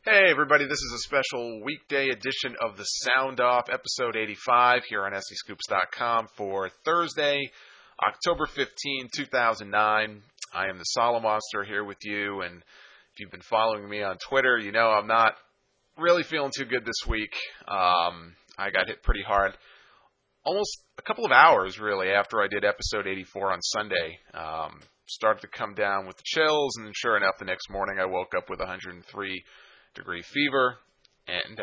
Hey everybody, this is a special weekday edition of the Sound Off, episode 85 here on SEScoops.com for Thursday, October 15, 2009. I am the Solomonster here with you, and if you've been following me on Twitter, you know I'm not really feeling too good this week. I got hit pretty hard almost a couple of hours, really, after I did episode 84 on Sunday. Started to come down with the chills, and then sure enough, the next morning I woke up with 103-degree fever, and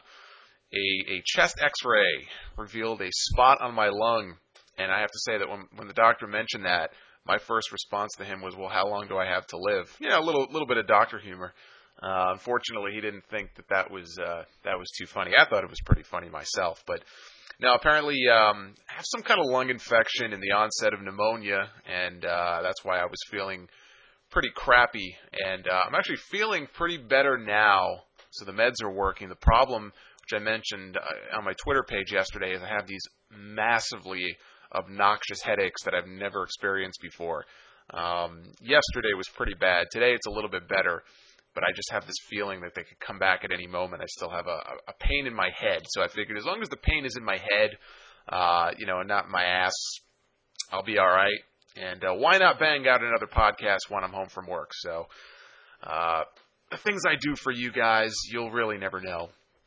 a chest x-ray revealed a spot on my lung. And I have to say that when the doctor mentioned that, my first response to him was, well, how long do I have to live? You know, a little bit of doctor humor. Unfortunately, he didn't think that was too funny. I thought it was pretty funny myself. But now, apparently, I have some kind of lung infection in the onset of pneumonia, and that's why I was feeling pretty crappy. And I'm actually feeling pretty better now, so the meds are working. The problem, which I mentioned on my Twitter page yesterday, is I have these massively obnoxious headaches that I've never experienced before. Yesterday was pretty bad. Today it's a little bit better, but I just have this feeling that they could come back at any moment. I still have a pain in my head, so I figured as long as the pain is in my head, and not in my ass, I'll be all right. And why not bang out another podcast when I'm home from work? So the things I do for you guys, you'll really never know.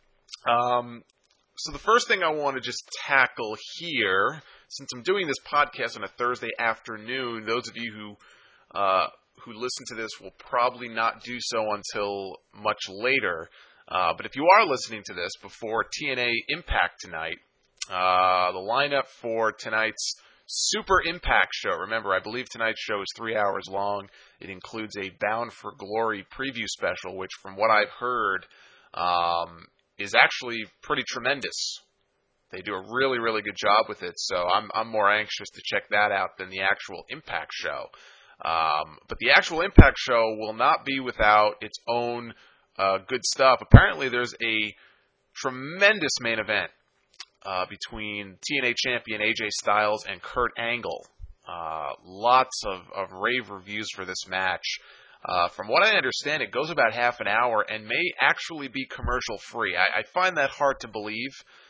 So the first thing I want to just tackle here, since I'm doing this podcast on a Thursday afternoon, those of you who listen to this will probably not do so until much later. But if you are listening to this before TNA Impact tonight, the lineup for tonight's Super Impact show. Remember, I believe tonight's show is 3 hours long. It includes a Bound for Glory preview special, which from what I've heard is actually pretty tremendous. They do a really, really good job with it, so I'm more anxious to check that out than the actual Impact show. But the actual Impact show will not be without its own good stuff. Apparently, there's a tremendous main event between TNA champion AJ Styles and Kurt Angle. Lots of rave reviews for this match. From what I understand, it goes about half an hour and may actually be commercial free. I find that hard to believe.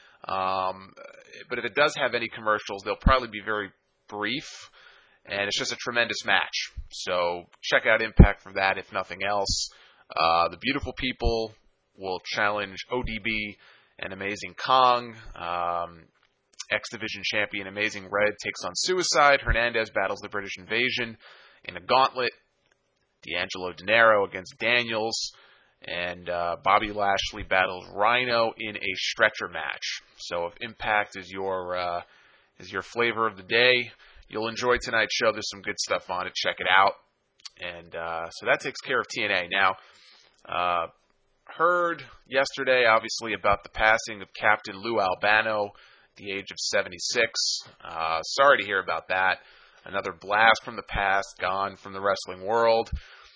But if it does have any commercials, they'll probably be very brief. And it's just a tremendous match. So check out Impact for that, if nothing else. The Beautiful People will challenge ODB and Amazing Kong. X Division champion Amazing Red takes on Suicide. Hernandez battles the British Invasion in a gauntlet. D'Angelo Dinero against Daniels. And Bobby Lashley battles Rhino in a stretcher match. So if Impact is your flavor of the day, you'll enjoy tonight's show. There's some good stuff on it. Check it out. And so that takes care of TNA. Now, heard yesterday, obviously, about the passing of Captain Lou Albano at the age of 76. Sorry to hear about that. Another blast from the past, gone from the wrestling world.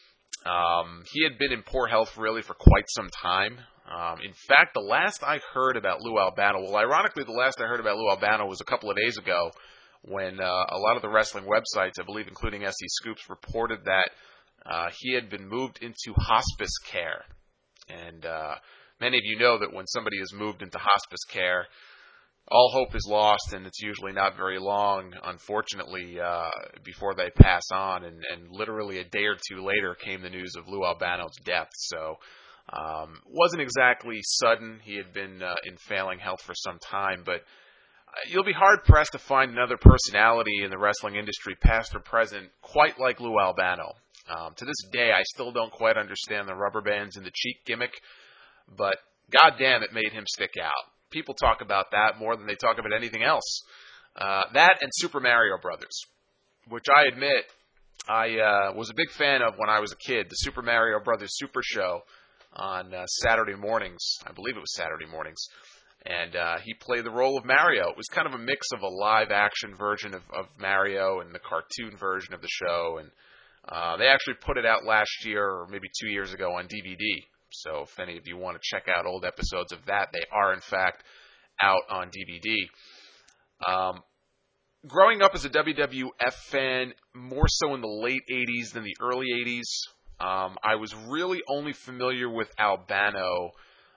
He had been in poor health, really, for quite some time. In fact, the last I heard about Lou Albano, well, ironically, the last I heard about Lou Albano was a couple of days ago, when a lot of the wrestling websites, I believe including SE Scoops, reported that he had been moved into hospice care. And many of you know that when somebody is moved into hospice care, all hope is lost, and it's usually not very long, unfortunately, before they pass on. And literally a day or two later came the news of Lou Albano's death. So wasn't exactly sudden. He had been in failing health for some time, but you'll be hard-pressed to find another personality in the wrestling industry, past or present, quite like Lou Albano. To this day, I still don't quite understand the rubber bands and the cheek gimmick, but goddamn, it made him stick out. People talk about that more than they talk about anything else. That and Super Mario Brothers, which I admit I was a big fan of when I was a kid. The Super Mario Brothers Super Show on Saturday mornings. I believe it was Saturday mornings. And he played the role of Mario. It was kind of a mix of a live-action version of Mario and the cartoon version of the show. And they actually put it out last year, or maybe 2 years ago, on DVD. So if any of you want to check out old episodes of that, they are, in fact, out on DVD. Growing up as a WWF fan, more so in the late 80s than the early 80s, I was really only familiar with Albano.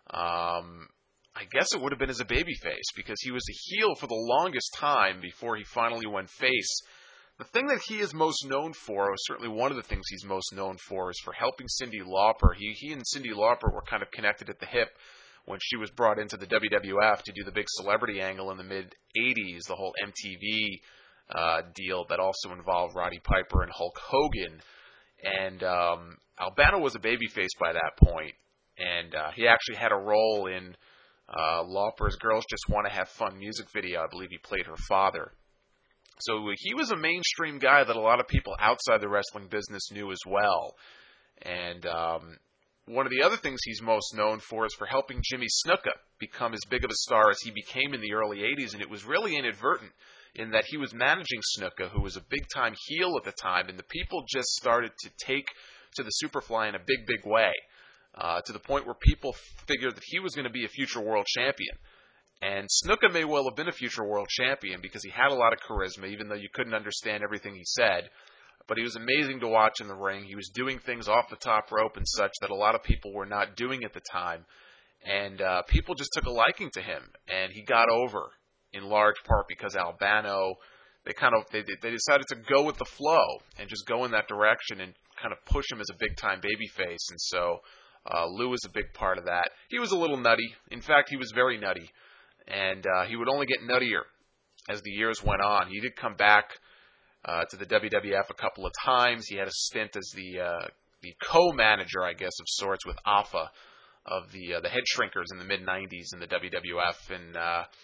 I guess it would have been as a babyface because he was a heel for the longest time before he finally went face. The thing that he is most known for, or certainly one of the things he's most known for, is for helping Cyndi Lauper. He and Cyndi Lauper were kind of connected at the hip when she was brought into the WWF to do the big celebrity angle in the mid-'80s, the whole MTV deal that also involved Roddy Piper and Hulk Hogan. And Albano was a babyface by that point, and he actually had a role in Lauper's Girls Just Want to Have Fun music video. I believe he played her father. So he was a mainstream guy that a lot of people outside the wrestling business knew as well. And one of the other things he's most known for is for helping Jimmy Snuka become as big of a star as he became in the early 80s, and it was really inadvertent in that he was managing Snuka, who was a big-time heel at the time, and the people just started to take to the Superfly in a big, big way, to the point where people figured that he was going to be a future world champion. And Snuka may well have been a future world champion because he had a lot of charisma, even though you couldn't understand everything he said. But he was amazing to watch in the ring. He was doing things off the top rope and such that a lot of people were not doing at the time. And people just took a liking to him. And he got over in large part because Albano, they decided to go with the flow and just go in that direction and kind of push him as a big-time babyface. And so Lou was a big part of that. He was a little nutty. In fact, he was very nutty. And he would only get nuttier as the years went on. He did come back to the WWF a couple of times. He had a stint as the co-manager, I guess, of sorts with Alpha of the Head Shrinkers in the mid-'90s in the WWF. And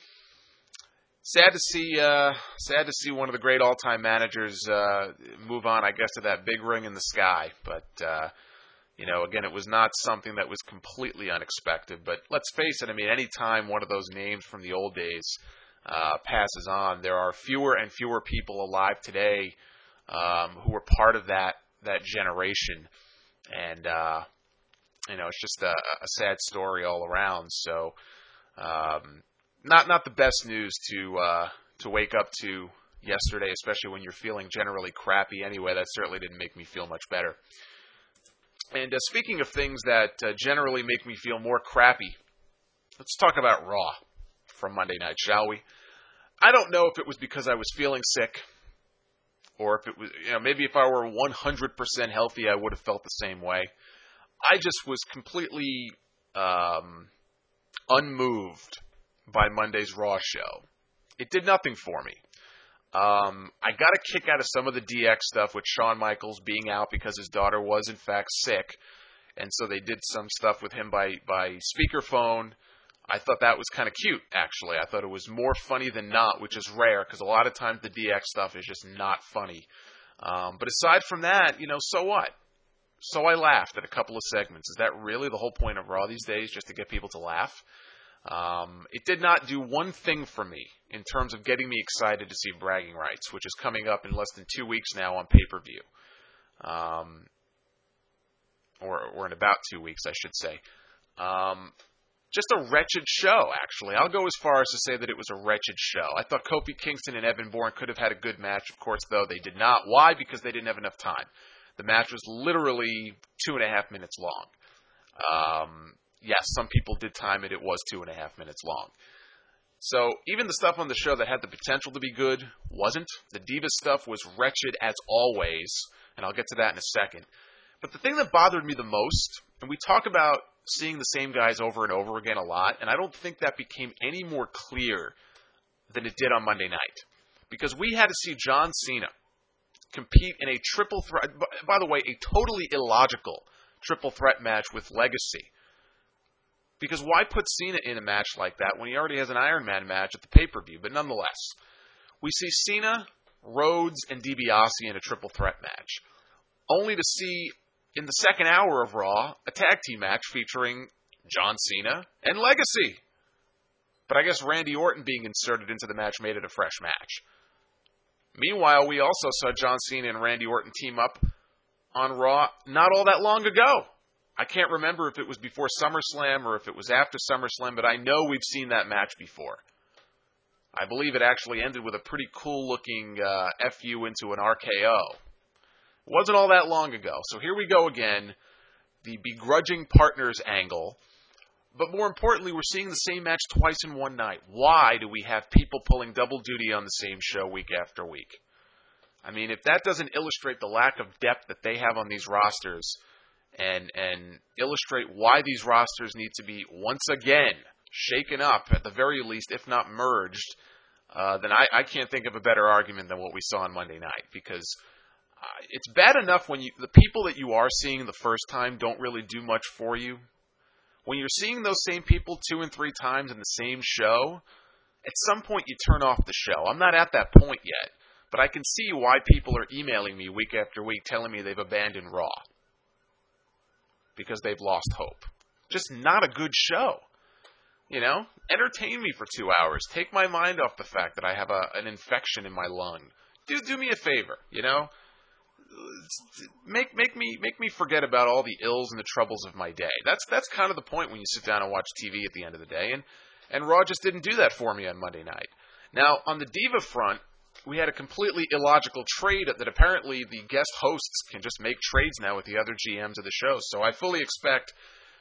sad to see one of the great all-time managers move on, I guess, to that big ring in the sky. But again, it was not something that was completely unexpected. But let's face it, I mean, any time one of those names from the old days passes on, there are fewer and fewer people alive today who were part of that generation. And, it's just a sad story all around. So, not the best news to wake up to yesterday, especially when you're feeling generally crappy anyway. That certainly didn't make me feel much better. And speaking of things that generally make me feel more crappy, let's talk about Raw from Monday night, shall we? I don't know if it was because I was feeling sick, or if it was, maybe if I were 100% healthy, I would have felt the same way. I just was completely unmoved by Monday's Raw show. It did nothing for me. I got a kick out of some of the DX stuff with Shawn Michaels being out because his daughter was in fact sick, and so they did some stuff with him by speakerphone. I thought that was kind of cute, actually. I thought it was more funny than not, which is rare because a lot of times the DX stuff is just not funny. But aside from that, so what? So I laughed at a couple of segments. Is that really the whole point of Raw these days, just to get people to laugh? It did not do one thing for me in terms of getting me excited to see Bragging Rights, which is coming up in less than 2 weeks now on pay-per-view. Or in about 2 weeks, I should say. Just a wretched show, actually. I'll go as far as to say that it was a wretched show. I thought Kofi Kingston and Evan Bourne could have had a good match. Of course, though, they did not. Why? Because they didn't have enough time. The match was literally 2.5 minutes long. Yes, some people did time it. It was 2.5 minutes long. So even the stuff on the show that had the potential to be good wasn't. The Divas stuff was wretched as always, and I'll get to that in a second. But the thing that bothered me the most, and we talk about seeing the same guys over and over again a lot, and I don't think that became any more clear than it did on Monday night. Because we had to see John Cena compete in a triple threat, by the way, a totally illogical triple threat match with Legacy. Because why put Cena in a match like that when he already has an Iron Man match at the pay-per-view? But nonetheless, we see Cena, Rhodes, and DiBiase in a triple threat match. Only to see, in the second hour of Raw, a tag team match featuring John Cena and Legacy. But I guess Randy Orton being inserted into the match made it a fresh match. Meanwhile, we also saw John Cena and Randy Orton team up on Raw not all that long ago. I can't remember if it was before SummerSlam or if it was after SummerSlam, but I know we've seen that match before. I believe it actually ended with a pretty cool-looking FU into an RKO, It wasn't all that long ago. So here we go again, the begrudging partners angle. But more importantly, we're seeing the same match twice in one night. Why do we have people pulling double duty on the same show week after week? I mean, if that doesn't illustrate the lack of depth that they have on these rosters and illustrate why these rosters need to be, once again, shaken up, at the very least, if not merged, then I can't think of a better argument than what we saw on Monday night. Because it's bad enough when the people that you are seeing the first time don't really do much for you. When you're seeing those same people 2 and 3 times in the same show, at some point you turn off the show. I'm not at that point yet, but I can see why people are emailing me week after week telling me they've abandoned Raw because they've lost hope. Just not a good show. You know, entertain me for 2 hours. Take my mind off the fact that I have an infection in my lung. Do me a favor, you know. Make me forget about all the ills and the troubles of my day. That's kind of the point when you sit down and watch TV at the end of the day. And Raw just didn't do that for me on Monday night. Now, on the Diva front, we had a completely illogical trade that apparently the guest hosts can just make trades now with the other GMs of the show. So I fully expect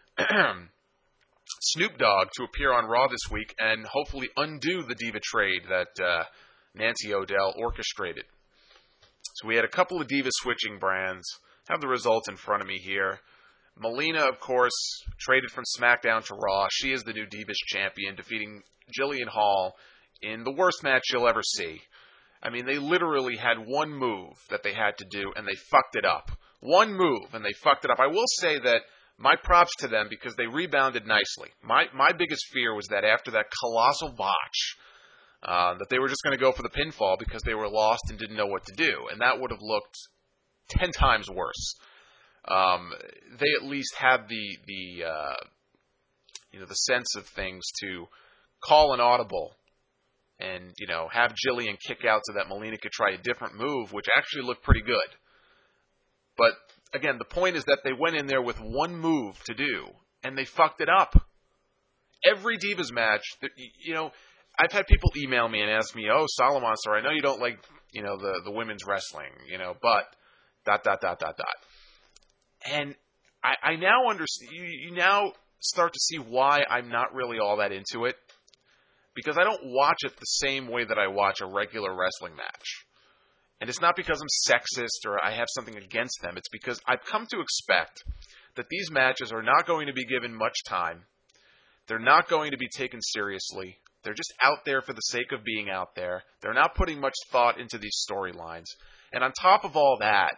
Snoop Dogg to appear on Raw this week and hopefully undo the Diva trade that Nancy O'Dell orchestrated. So we had a couple of Diva switching brands. I have the results in front of me here. Melina, of course, traded from SmackDown to Raw. She is the new Divas champion, defeating Jillian Hall in the worst match you'll ever see. I mean, they literally had one move that they had to do, and they fucked it up. One move, and they fucked it up. I will say that my props to them because they rebounded nicely. My biggest fear was that after that colossal botch, that they were just going to go for the pinfall because they were lost and didn't know what to do, and that would have looked 10 times worse. They at least had the sense of things to call an audible and have Jillian kick out so that Melina could try a different move, which actually looked pretty good. But again, the point is that they went in there with one move to do, and they fucked it up. Every Divas match, I've had people email me and ask me, "Oh, Solomon, sir, I know you don't like, the women's wrestling, but ... And I now understand. You now start to see why I'm not really all that into it, because I don't watch it the same way that I watch a regular wrestling match. And it's not because I'm sexist or I have something against them. It's because I've come to expect that these matches are not going to be given much time. They're not going to be taken seriously. They're just out there for the sake of being out there. They're not putting much thought into these storylines. And on top of all that,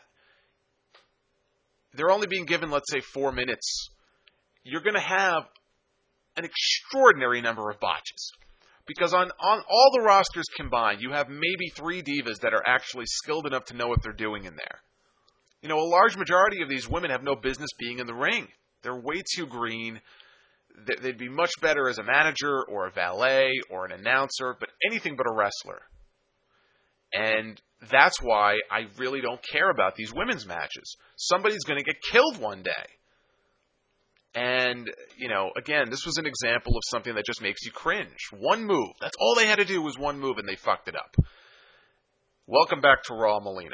they're only being given, let's say, 4 minutes. You're going to have an extraordinary number of botches. Because on all the rosters combined, you have maybe 3 divas that are actually skilled enough to know what they're doing in there. A large majority of these women have no business being in the ring. They're way too green. They'd be much better as a manager or a valet or an announcer, but anything but a wrestler. And that's why I really don't care about these women's matches. Somebody's going to get killed one day. And, again, this was an example of something that just makes you cringe. One move. That's all they had to do was one move, and they fucked it up. Welcome back to Raw, Melina.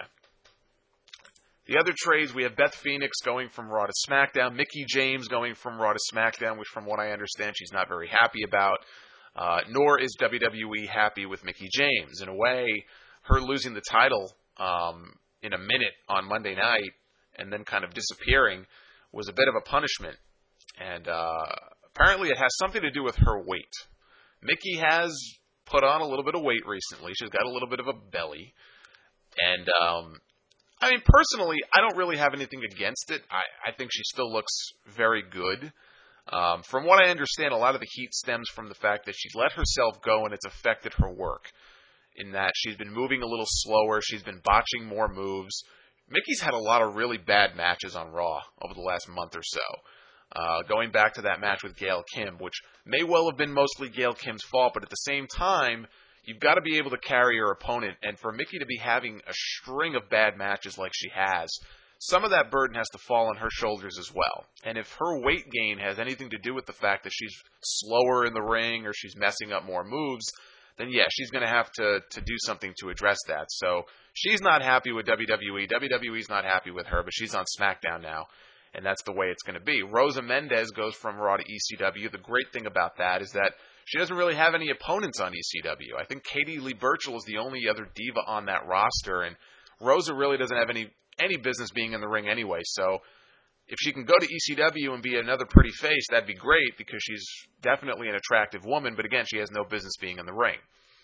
The other trades, we have Beth Phoenix going from Raw to SmackDown, Mickie James going from Raw to SmackDown, which from what I understand she's not very happy about, nor is WWE happy with Mickie James. In a way, her losing the title in a minute on Monday night and then kind of disappearing was a bit of a punishment. And apparently it has something to do with her weight. Mickie has put on a little bit of weight recently. She's got a little bit of a belly. And, personally, I don't really have anything against it. I think she still looks very good. From what I understand, a lot of the heat stems from the fact that she's let herself go and it's affected her work. In that she's been moving a little slower. She's been botching more moves. Mickie's had a lot of really bad matches on Raw over the last month or so. Going back to that match with Gail Kim, which may well have been mostly Gail Kim's fault, but at the same time, you've got to be able to carry your opponent. And for Mickie to be having a string of bad matches like she has, some of that burden has to fall on her shoulders as well. And if her weight gain has anything to do with the fact that she's slower in the ring or she's messing up more moves, then yeah, she's going to have to do something to address that. So she's not happy with WWE. WWE's not happy with her, but she's on SmackDown now, and that's the way it's going to be. Rosa Mendez goes from Raw to ECW. The great thing about that is that she doesn't really have any opponents on ECW. I think Katie Lee Burchill is the only other diva on that roster, and Rosa really doesn't have any business being in the ring anyway. So if she can go to ECW and be another pretty face, that'd be great because she's definitely an attractive woman, but again, she has no business being in the ring.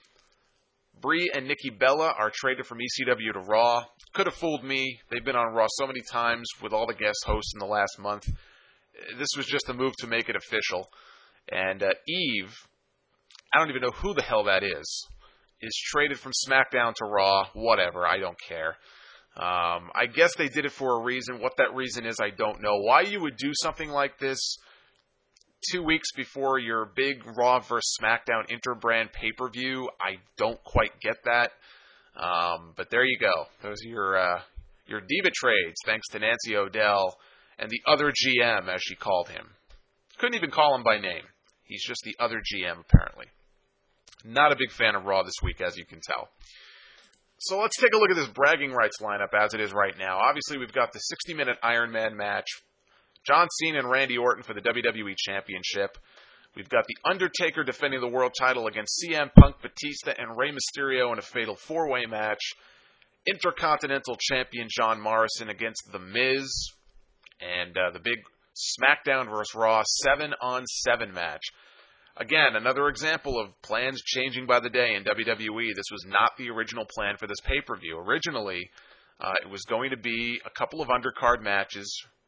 Brie and Nikki Bella are traded from ECW to Raw. Could have fooled me. They've been on Raw so many times with all the guest hosts in the last month. This was just a move to make it official. And Eve, I don't even know who the hell that is traded from SmackDown to Raw. Whatever, I don't care. I guess they did it for a reason. What that reason is, I don't know. Why you would do something like this 2 weeks before your big Raw vs. SmackDown interbrand pay-per-view, I don't quite get that. But there you go. Those are your diva trades, thanks to Nancy O'Dell and the other GM, as she called him. Couldn't even call him by name. He's just the other GM, apparently. Not a big fan of Raw this week, as you can tell. So let's take a look at this bragging rights lineup as it is right now. Obviously, we've got the 60-minute Iron Man match. John Cena and Randy Orton for the WWE Championship. We've got The Undertaker defending the world title against CM Punk, Batista, and Rey Mysterio in a fatal four-way match. Intercontinental Champion John Morrison against The Miz. And the big SmackDown vs. Raw 7-on-7 match. Again, another example of plans changing by the day in WWE. This was not the original plan for this pay-per-view. Originally, it was going to be a couple of undercard matches,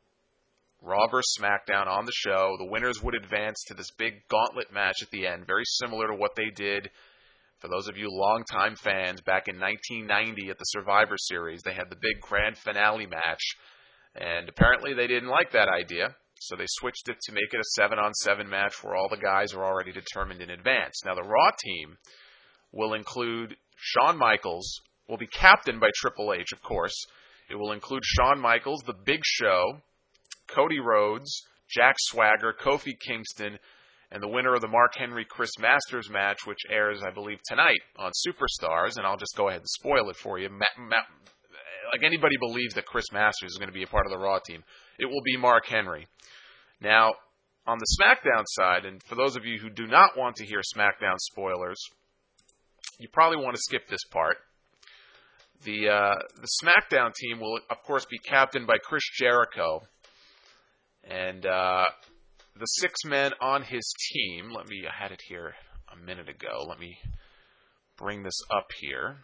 Raw vs. SmackDown on the show. The winners would advance to this big gauntlet match at the end, very similar to what they did, for those of you longtime fans, back in 1990 at the Survivor Series. They had the big grand finale match, and apparently they didn't like that idea. So they switched it to make it a 7-on-7 match where all the guys are already determined in advance. Now the Raw team will include Shawn Michaels, will be captained by Triple H, of course. It will include Shawn Michaels, The Big Show, Cody Rhodes, Jack Swagger, Kofi Kingston, and the winner of the Mark Henry-Chris Masters match, which airs, I believe, tonight on Superstars. And I'll just go ahead and spoil it for you. Like anybody believes that Chris Masters is going to be a part of the Raw team, it will be Mark Henry. Now, on the SmackDown side, and for those of you who do not want to hear SmackDown spoilers, you probably want to skip this part. The SmackDown team will, of course, be captained by Chris Jericho. And the 6 men on his team, I had it here a minute ago. Let me bring this up here.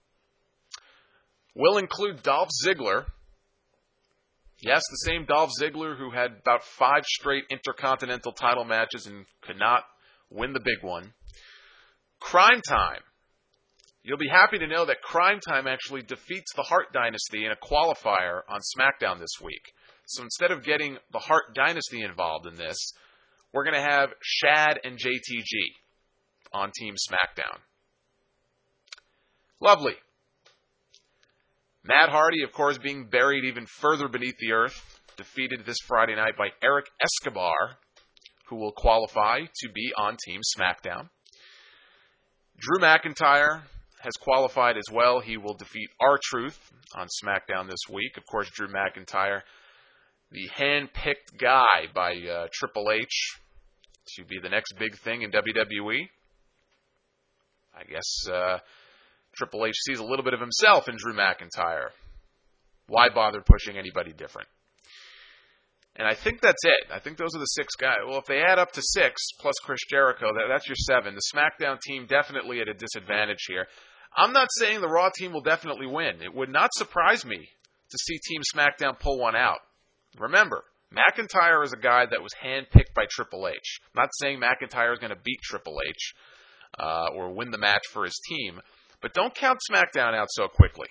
Will include Dolph Ziggler. Yes, the same Dolph Ziggler who had about 5 straight Intercontinental title matches and could not win the big one. Crime Time. You'll be happy to know that Crime Time actually defeats the Hart Dynasty in a qualifier on SmackDown this week. So instead of getting the Hart Dynasty involved in this, we're going to have Shad and JTG on Team SmackDown. Lovely. Matt Hardy, of course, being buried even further beneath the earth, defeated this Friday night by Eric Escobar, who will qualify to be on Team SmackDown. Drew McIntyre has qualified as well. He will defeat R-Truth on SmackDown this week. Of course, Drew McIntyre, the hand-picked guy by Triple H to be the next big thing in WWE. I guess Triple H sees a little bit of himself in Drew McIntyre. Why bother pushing anybody different? And I think that's it. I think those are the 6 guys. Well, if they add up to 6 plus Chris Jericho, that's your 7. The SmackDown team definitely at a disadvantage here. I'm not saying the Raw team will definitely win. It would not surprise me to see Team SmackDown pull one out. Remember, McIntyre is a guy that was handpicked by Triple H. I'm not saying McIntyre is going to beat Triple H or win the match for his team. But don't count SmackDown out so quickly.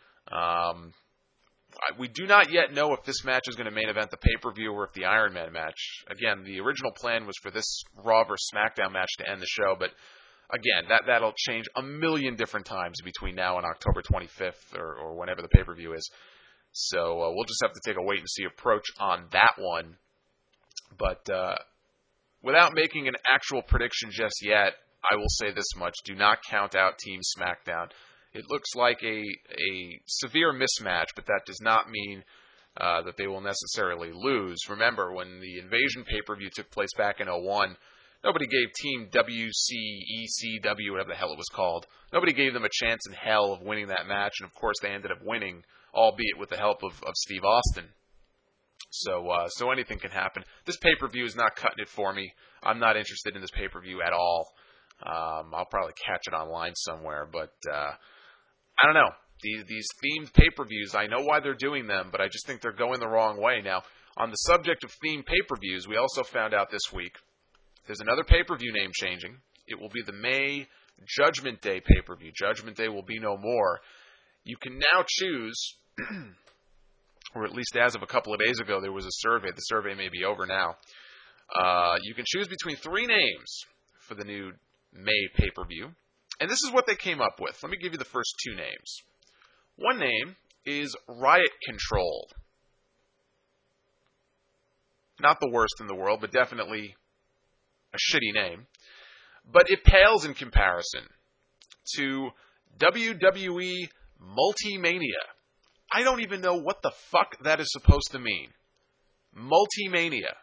We do not yet know if this match is going to main event the pay-per-view or if the Iron Man match. Again, the original plan was for this Raw vs. SmackDown match to end the show, but again, that'll change a million different times between now and October 25th or whenever the pay-per-view is. So we'll just have to take a wait-and-see approach on that one. But without making an actual prediction just yet, I will say this much. Do not count out Team SmackDown. It looks like a severe mismatch, but that does not mean that they will necessarily lose. Remember, when the Invasion pay-per-view took place back in '01, nobody gave Team WCECW, whatever the hell it was called, nobody gave them a chance in hell of winning that match, and of course they ended up winning, albeit with the help of Steve Austin. So anything can happen. This pay-per-view is not cutting it for me. I'm not interested in this pay-per-view at all. I'll probably catch it online somewhere, but I don't know. These themed pay-per-views, I know why they're doing them, but I just think they're going the wrong way. Now, on the subject of themed pay-per-views, we also found out this week there's another pay-per-view name changing. It will be the May Judgment Day pay-per-view. Judgment Day will be no more. You can now choose, or at least as of a couple of days ago, there was a survey. The survey may be over now. You can choose between three names for the new May pay-per-view. And this is what they came up with. Let me give you the first two names. One name is Riot Control. Not the worst in the world, but definitely a shitty name. But it pales in comparison to WWE Multimania. I don't even know what the fuck that is supposed to mean. Multimania.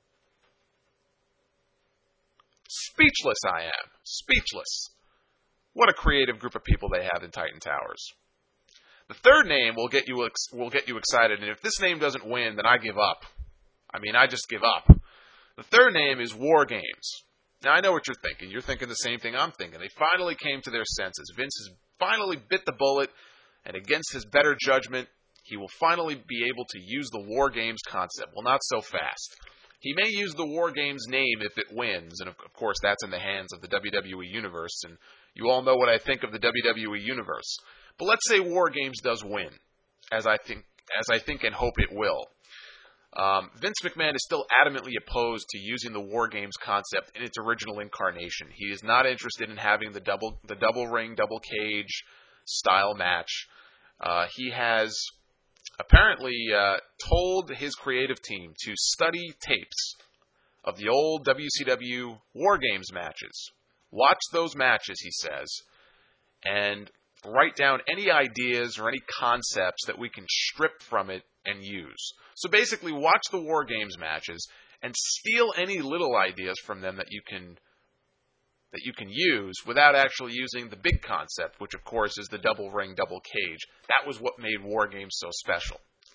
Speechless I am. Speechless. What a creative group of people they have in Titan Towers. The third name will get you excited, and if this name doesn't win, then I give up. I mean, I just give up. The third name is War Games. Now, I know what you're thinking. You're thinking the same thing I'm thinking. They finally came to their senses. Vince has finally bit the bullet, and against his better judgment, he will finally be able to use the War Games concept. Well, not so fast. He may use the War Games name if it wins, and of course that's in the hands of the WWE Universe, and you all know what I think of the WWE Universe. But let's say War Games does win, as I think and hope it will. Vince McMahon is still adamantly opposed to using the War Games concept in its original incarnation. He is not interested in having the double ring, double cage style match. He has apparently told his creative team to study tapes of the old WCW War Games matches. Watch those matches, he says, and write down any ideas or any concepts that we can strip from it and use. So basically, watch the War Games matches and steal any little ideas from them that you can use without actually using the big concept, which of course is the double ring, double cage. That was what made War Games so special.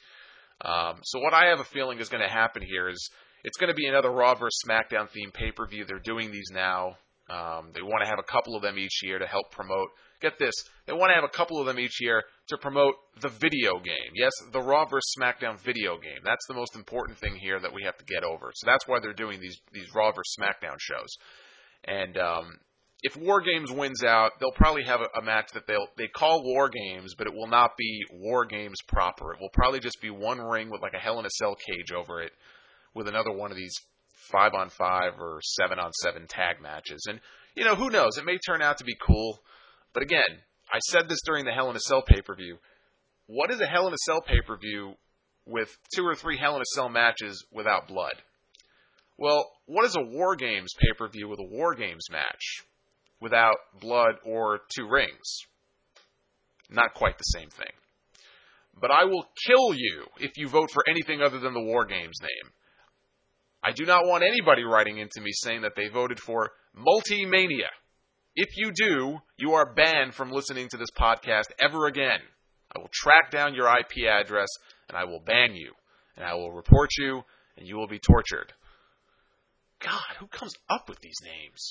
So what I have a feeling is going to happen here is it's going to be another Raw vs. SmackDown themed pay-per-view. They're doing these now. They want to have a couple of them each year to help promote. Get this. They want to have a couple of them each year to promote the video game. Yes, the Raw vs. SmackDown video game. That's the most important thing here that we have to get over. So that's why they're doing these Raw vs. SmackDown shows. And if War Games wins out, they'll probably have a match that they call War Games, but it will not be War Games proper. It will probably just be one ring with like a Hell in a Cell cage over it with another one of these 5-on-5 or 7-on-7 tag matches. And, who knows? It may turn out to be cool. But again, I said this during the Hell in a Cell pay-per-view. What is a Hell in a Cell pay-per-view with 2 or 3 Hell in a Cell matches without blood? Well, what is a War Games pay-per-view with a War Games match without blood or 2 rings? Not quite the same thing. But I will kill you if you vote for anything other than the War Games name. I do not want anybody writing into me saying that they voted for Multimania. If you do, you are banned from listening to this podcast ever again. I will track down your IP address, and I will ban you. And I will report you, and you will be tortured. God, who comes up with these names?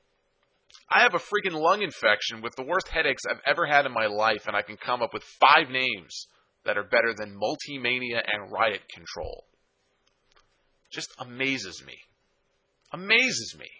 I have a freaking lung infection with the worst headaches I've ever had in my life, and I can come up with 5 names that are better than Multimania and Riot Control. Just amazes me. Amazes me.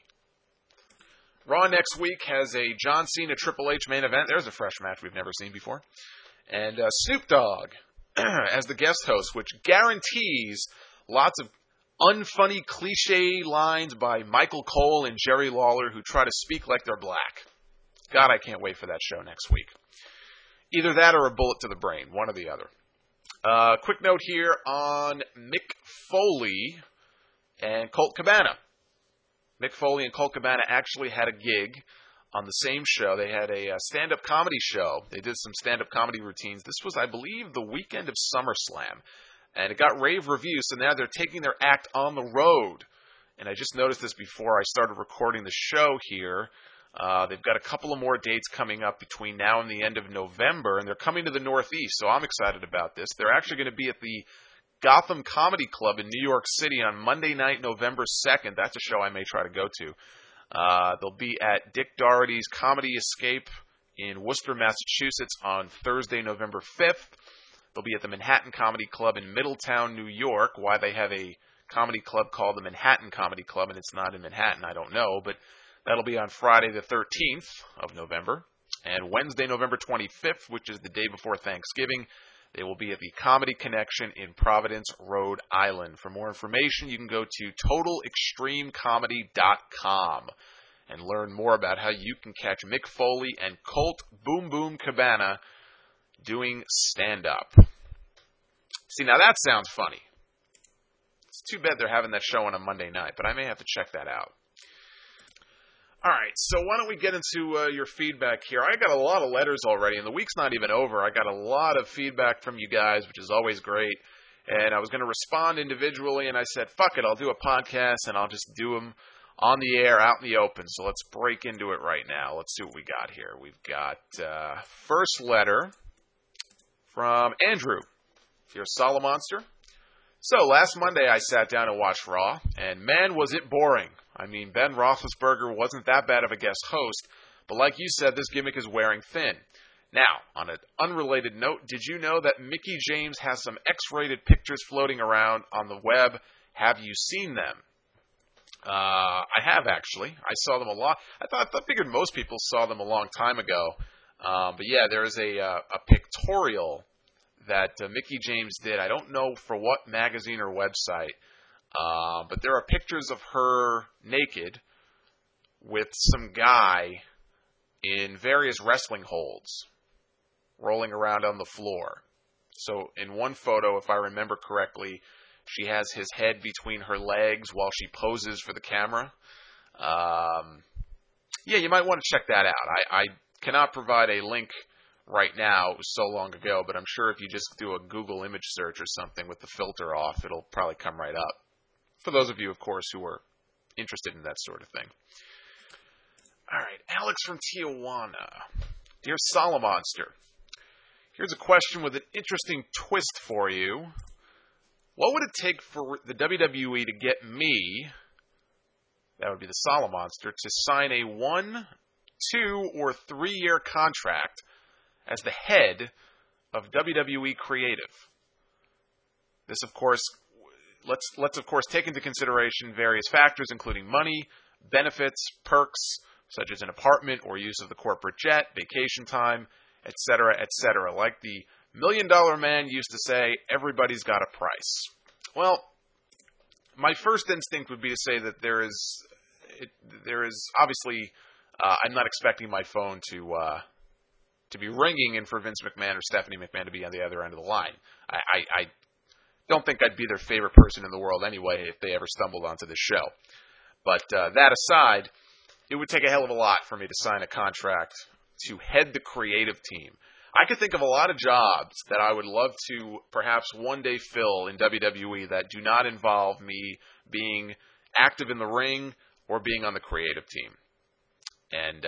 Raw next week has a John Cena Triple H main event. There's a fresh match we've never seen before. And Snoop Dogg as the guest host, which guarantees lots of unfunny cliche lines by Michael Cole and Jerry Lawler who try to speak like they're black. God, I can't wait for that show next week. Either that or a bullet to the brain, one or the other. Quick note here on Mick Foley and Colt Cabana. Mick Foley and Colt Cabana actually had a gig on the same show. They had a stand-up comedy show. They did some stand-up comedy routines. This was, I believe, the weekend of SummerSlam. And it got rave reviews, so now they're taking their act on the road. And I just noticed this before I started recording the show here. They've got a couple of more dates coming up between now and the end of November, and they're coming to the Northeast, so I'm excited about this. They're actually going to be at the Gotham Comedy Club in New York City on Monday night, November 2nd. That's a show I may try to go to. They'll be at Dick Doherty's Comedy Escape in Worcester, Massachusetts on Thursday, November 5th. They'll be at the Manhattan Comedy Club in Middletown, New York. Why they have a comedy club called the Manhattan Comedy Club and it's not in Manhattan, I don't know. But that'll be on Friday the 13th of November. And Wednesday, November 25th, which is the day before Thanksgiving, they will be at the Comedy Connection in Providence, Rhode Island. For more information, you can go to TotalExtremeComedy.com and learn more about how you can catch Mick Foley and Colt Boom Boom Cabana doing stand-up. See, now that sounds funny. It's too bad they're having that show on a Monday night, but I may have to check that out. All right, so why don't we get into your feedback here? I got a lot of letters already, and the week's not even over. I got a lot of feedback from you guys, which is always great. And I was going to respond individually, and I said, fuck it, I'll do a podcast, and I'll just do them on the air, out in the open. So let's break into it right now. Let's see what we got here. We've got first letter from Andrew. Dear Solomonster. So, last Monday I sat down and watched Raw, and man, was it boring. I mean, Ben Roethlisberger wasn't that bad of a guest host, but like you said, this gimmick is wearing thin. Now, on an unrelated note, did you know that Mickie James has some X-rated pictures floating around on the web? Have you seen them? I have, actually. I saw them a lot. I figured most people saw them a long time ago. But yeah, there is a pictorial that Mickie James did. I don't know for what magazine or website, but there are pictures of her naked with some guy in various wrestling holds rolling around on the floor. So in one photo, if I remember correctly, she has his head between her legs while she poses for the camera. Yeah, you might want to check that out. I cannot provide a link right now. It was so long ago, but I'm sure if you just do a Google image search or something with the filter off, it'll probably come right up. For those of you, of course, who are interested in that sort of thing. All right, Alex from Tijuana. Dear Solomonster, here's a question with an interesting twist for you. What would it take for the WWE to get me, that would be the Solomonster, to sign a 1, 2, or 3-year contract as the head of WWE Creative? This, of course, let's of course take into consideration various factors, including money, benefits, perks, such as an apartment or use of the corporate jet, vacation time, etc., etc. Like the $1 Million Man used to say, everybody's got a price. Well, my first instinct would be to say that there is obviously, I'm not expecting my phone to be ringing and for Vince McMahon or Stephanie McMahon to be on the other end of the line. I don't think I'd be their favorite person in the world anyway if they ever stumbled onto this show. But that aside, it would take a hell of a lot for me to sign a contract to head the creative team. I could think of a lot of jobs that I would love to perhaps one day fill in WWE that do not involve me being active in the ring or being on the creative team. And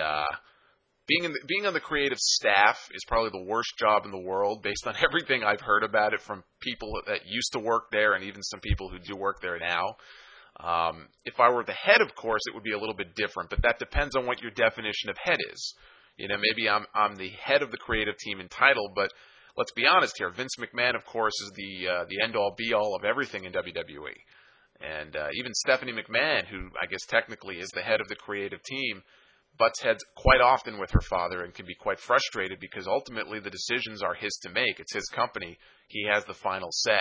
being on the creative staff is probably the worst job in the world based on everything I've heard about it from people that used to work there and even some people who do work there now. If I were the head, of course, it would be a little bit different, but that depends on what your definition of head is. You know, maybe I'm the head of the creative team in title, but let's be honest here. Vince McMahon, of course, is the end-all, be-all of everything in WWE. And even Stephanie McMahon, who I guess technically is the head of the creative team, butts heads quite often with her father and can be quite frustrated because ultimately the decisions are his to make. It's his company. He has the final say.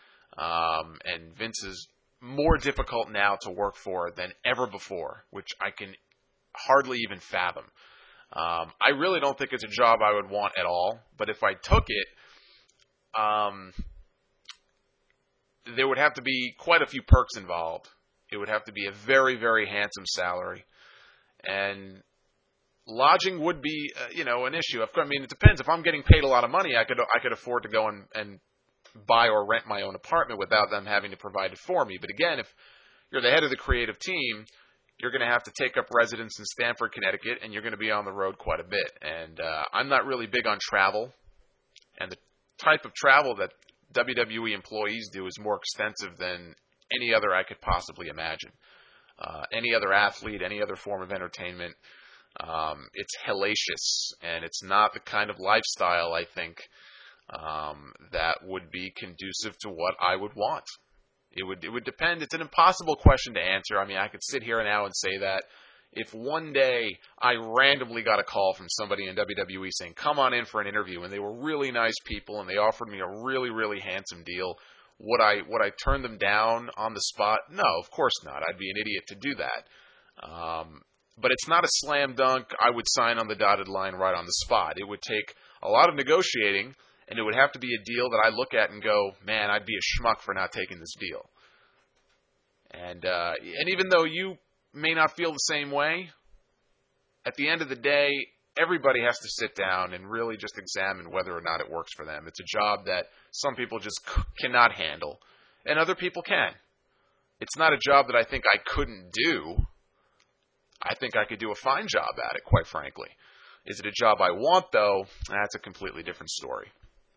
And Vince is more difficult now to work for than ever before, which I can hardly even fathom. I really don't think it's a job I would want at all, but if I took it, there would have to be quite a few perks involved It would have to be a very, very handsome salary. And lodging would be, an issue. I mean, it depends. If I'm getting paid a lot of money, I could afford to go and buy or rent my own apartment without them having to provide it for me. But again, if you're the head of the creative team, you're going to have to take up residence in Stamford, Connecticut, and you're going to be on the road quite a bit. And I'm not really big on travel, and the type of travel that WWE employees do is more extensive than any other I could possibly imagine. Any other athlete, any other form of entertainment. It's hellacious, and it's not the kind of lifestyle, I think, that would be conducive to what I would want. It would depend. It's an impossible question to answer. I mean, I could sit here now and say that if one day I randomly got a call from somebody in WWE saying, come on in for an interview, and they were really nice people, and they offered me a really, really handsome deal, would I turn them down on the spot? No, of course not. I'd be an idiot to do that. But it's not a slam dunk. I would sign on the dotted line right on the spot. It would take a lot of negotiating, and it would have to be a deal that I look at and go, man, I'd be a schmuck for not taking this deal. And even though you may not feel the same way, at the end of the day, everybody has to sit down and really just examine whether or not it works for them. It's a job that some people just cannot handle, and other people can. It's not a job that I think I couldn't do. I think I could do a fine job at it, quite frankly. Is it a job I want, though? That's a completely different story.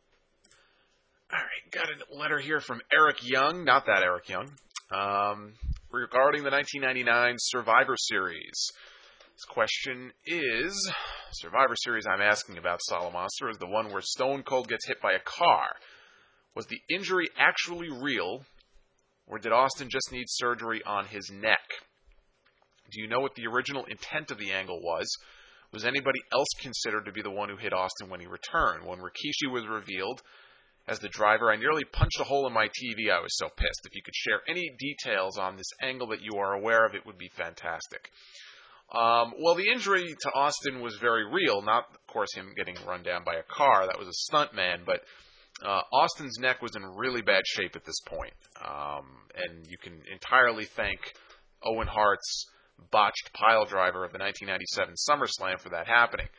All right, got a letter here from Eric Young, not that Eric Young, regarding the 1999 Survivor Series. This question is, Survivor Series I'm asking about, Solomonster, is the one where Stone Cold gets hit by a car. Was the injury actually real, or did Austin just need surgery on his neck? Do you know what the original intent of the angle was? Was anybody else considered to be the one who hit Austin when he returned? When Rikishi was revealed as the driver, I nearly punched a hole in my TV. I was so pissed. If you could share any details on this angle that you are aware of, it would be fantastic. Well, the injury to Austin was very real. Not, of course, him getting run down by a car. That was a stuntman. But Austin's neck was in really bad shape at this point. And you can entirely thank Owen Hart's botched pile driver of the 1997 SummerSlam for that happening.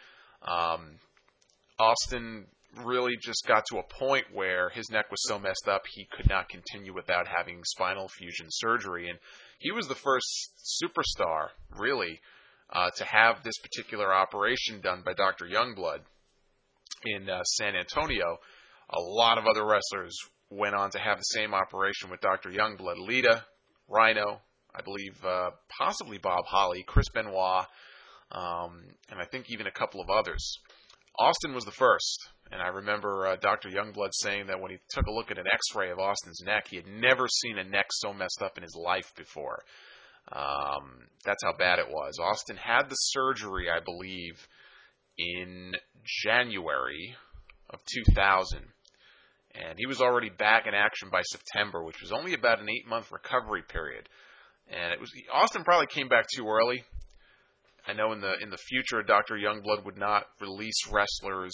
Austin really just got to a point where his neck was so messed up he could not continue without having spinal fusion surgery. And he was the first superstar, really, to have this particular operation done by Dr. Youngblood in San Antonio. A lot of other wrestlers went on to have the same operation with Dr. Youngblood. Lita, Rhino, I believe possibly Bob Holly, Chris Benoit, and I think even a couple of others. Austin was the first, and I remember Dr. Youngblood saying that when he took a look at an x-ray of Austin's neck, he had never seen a neck so messed up in his life before. That's how bad it was. Austin had the surgery, I believe, in January of 2000. And he was already back in action by September, which was only about an 8-month recovery period. And Austin probably came back too early. I know in the future, Dr. Youngblood would not release wrestlers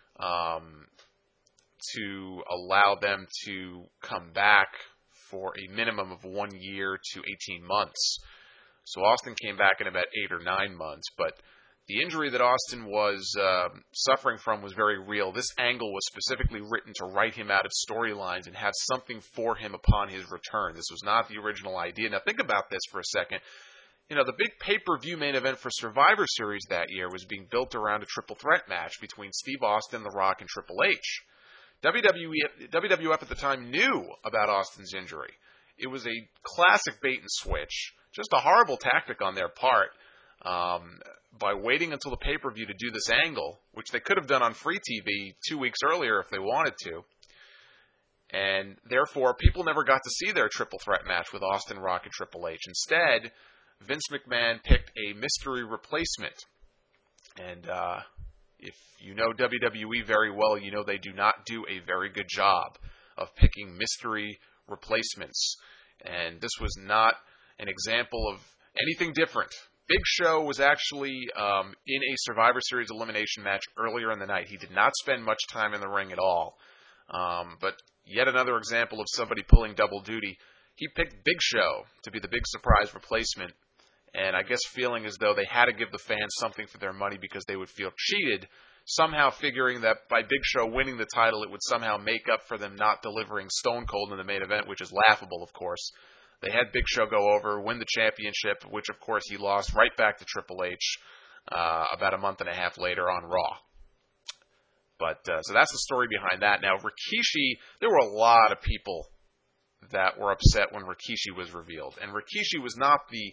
to allow them to come back for a minimum of 1 year to 18 months. So Austin came back in about 8 or 9 months, but the injury that Austin was suffering from was very real. This angle was specifically written to write him out of storylines and have something for him upon his return. This was not the original idea. Now think about this for a second. You know, the big pay-per-view main event for Survivor Series that year was being built around a triple threat match between Steve Austin, The Rock, and Triple H. WWF at the time knew about Austin's injury. It was a classic bait and switch, just a horrible tactic on their part. By waiting until the pay-per-view to do this angle, which they could have done on free TV 2 weeks earlier if they wanted to. And therefore, people never got to see their triple threat match with Austin, Rock, and Triple H. Instead, Vince McMahon picked a mystery replacement. And if you know WWE very well, you know they do not do a very good job of picking mystery replacements. And this was not an example of anything different. Big Show was actually in a Survivor Series elimination match earlier in the night. He did not spend much time in the ring at all. But yet another example of somebody pulling double duty. he picked Big Show to be the big surprise replacement, and I guess feeling as though they had to give the fans something for their money because they would feel cheated, somehow figuring that by Big Show winning the title, it would somehow make up for them not delivering Stone Cold in the main event, which is laughable, of course. They had Big Show go over, win the championship, which, of course, he lost right back to Triple H about a month and a half later on Raw. But so that's the story behind that. Now, Rikishi, there were a lot of people that were upset when Rikishi was revealed. And Rikishi was not the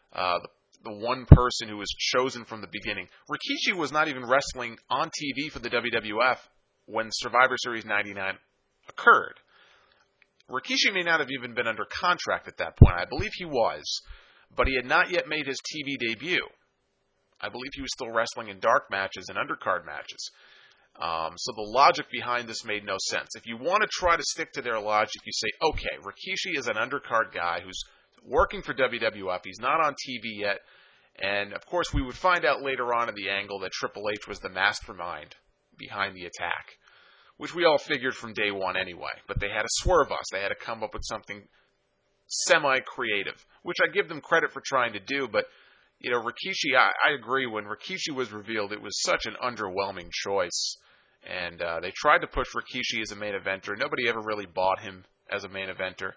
one person who was chosen from the beginning. Rikishi was not even wrestling on TV for the WWF when Survivor Series 99 occurred. Rikishi may not have even been under contract at that point. I believe he was, but he had not yet made his TV debut. I believe he was still wrestling in dark matches and undercard matches. So the logic behind this made no sense. If you want to try to stick to their logic, you say, okay, Rikishi is an undercard guy who's working for WWF. He's not on TV yet. And, of course, we would find out later on in the angle that Triple H was the mastermind behind the attack, which we all figured from day one anyway. But they had to swerve us. They had to come up with something semi-creative, which I give them credit for trying to do. But, you know, Rikishi, I agree. When Rikishi was revealed, it was such an underwhelming choice. And they tried to push Rikishi as a main eventer. Nobody ever really bought him as a main eventer.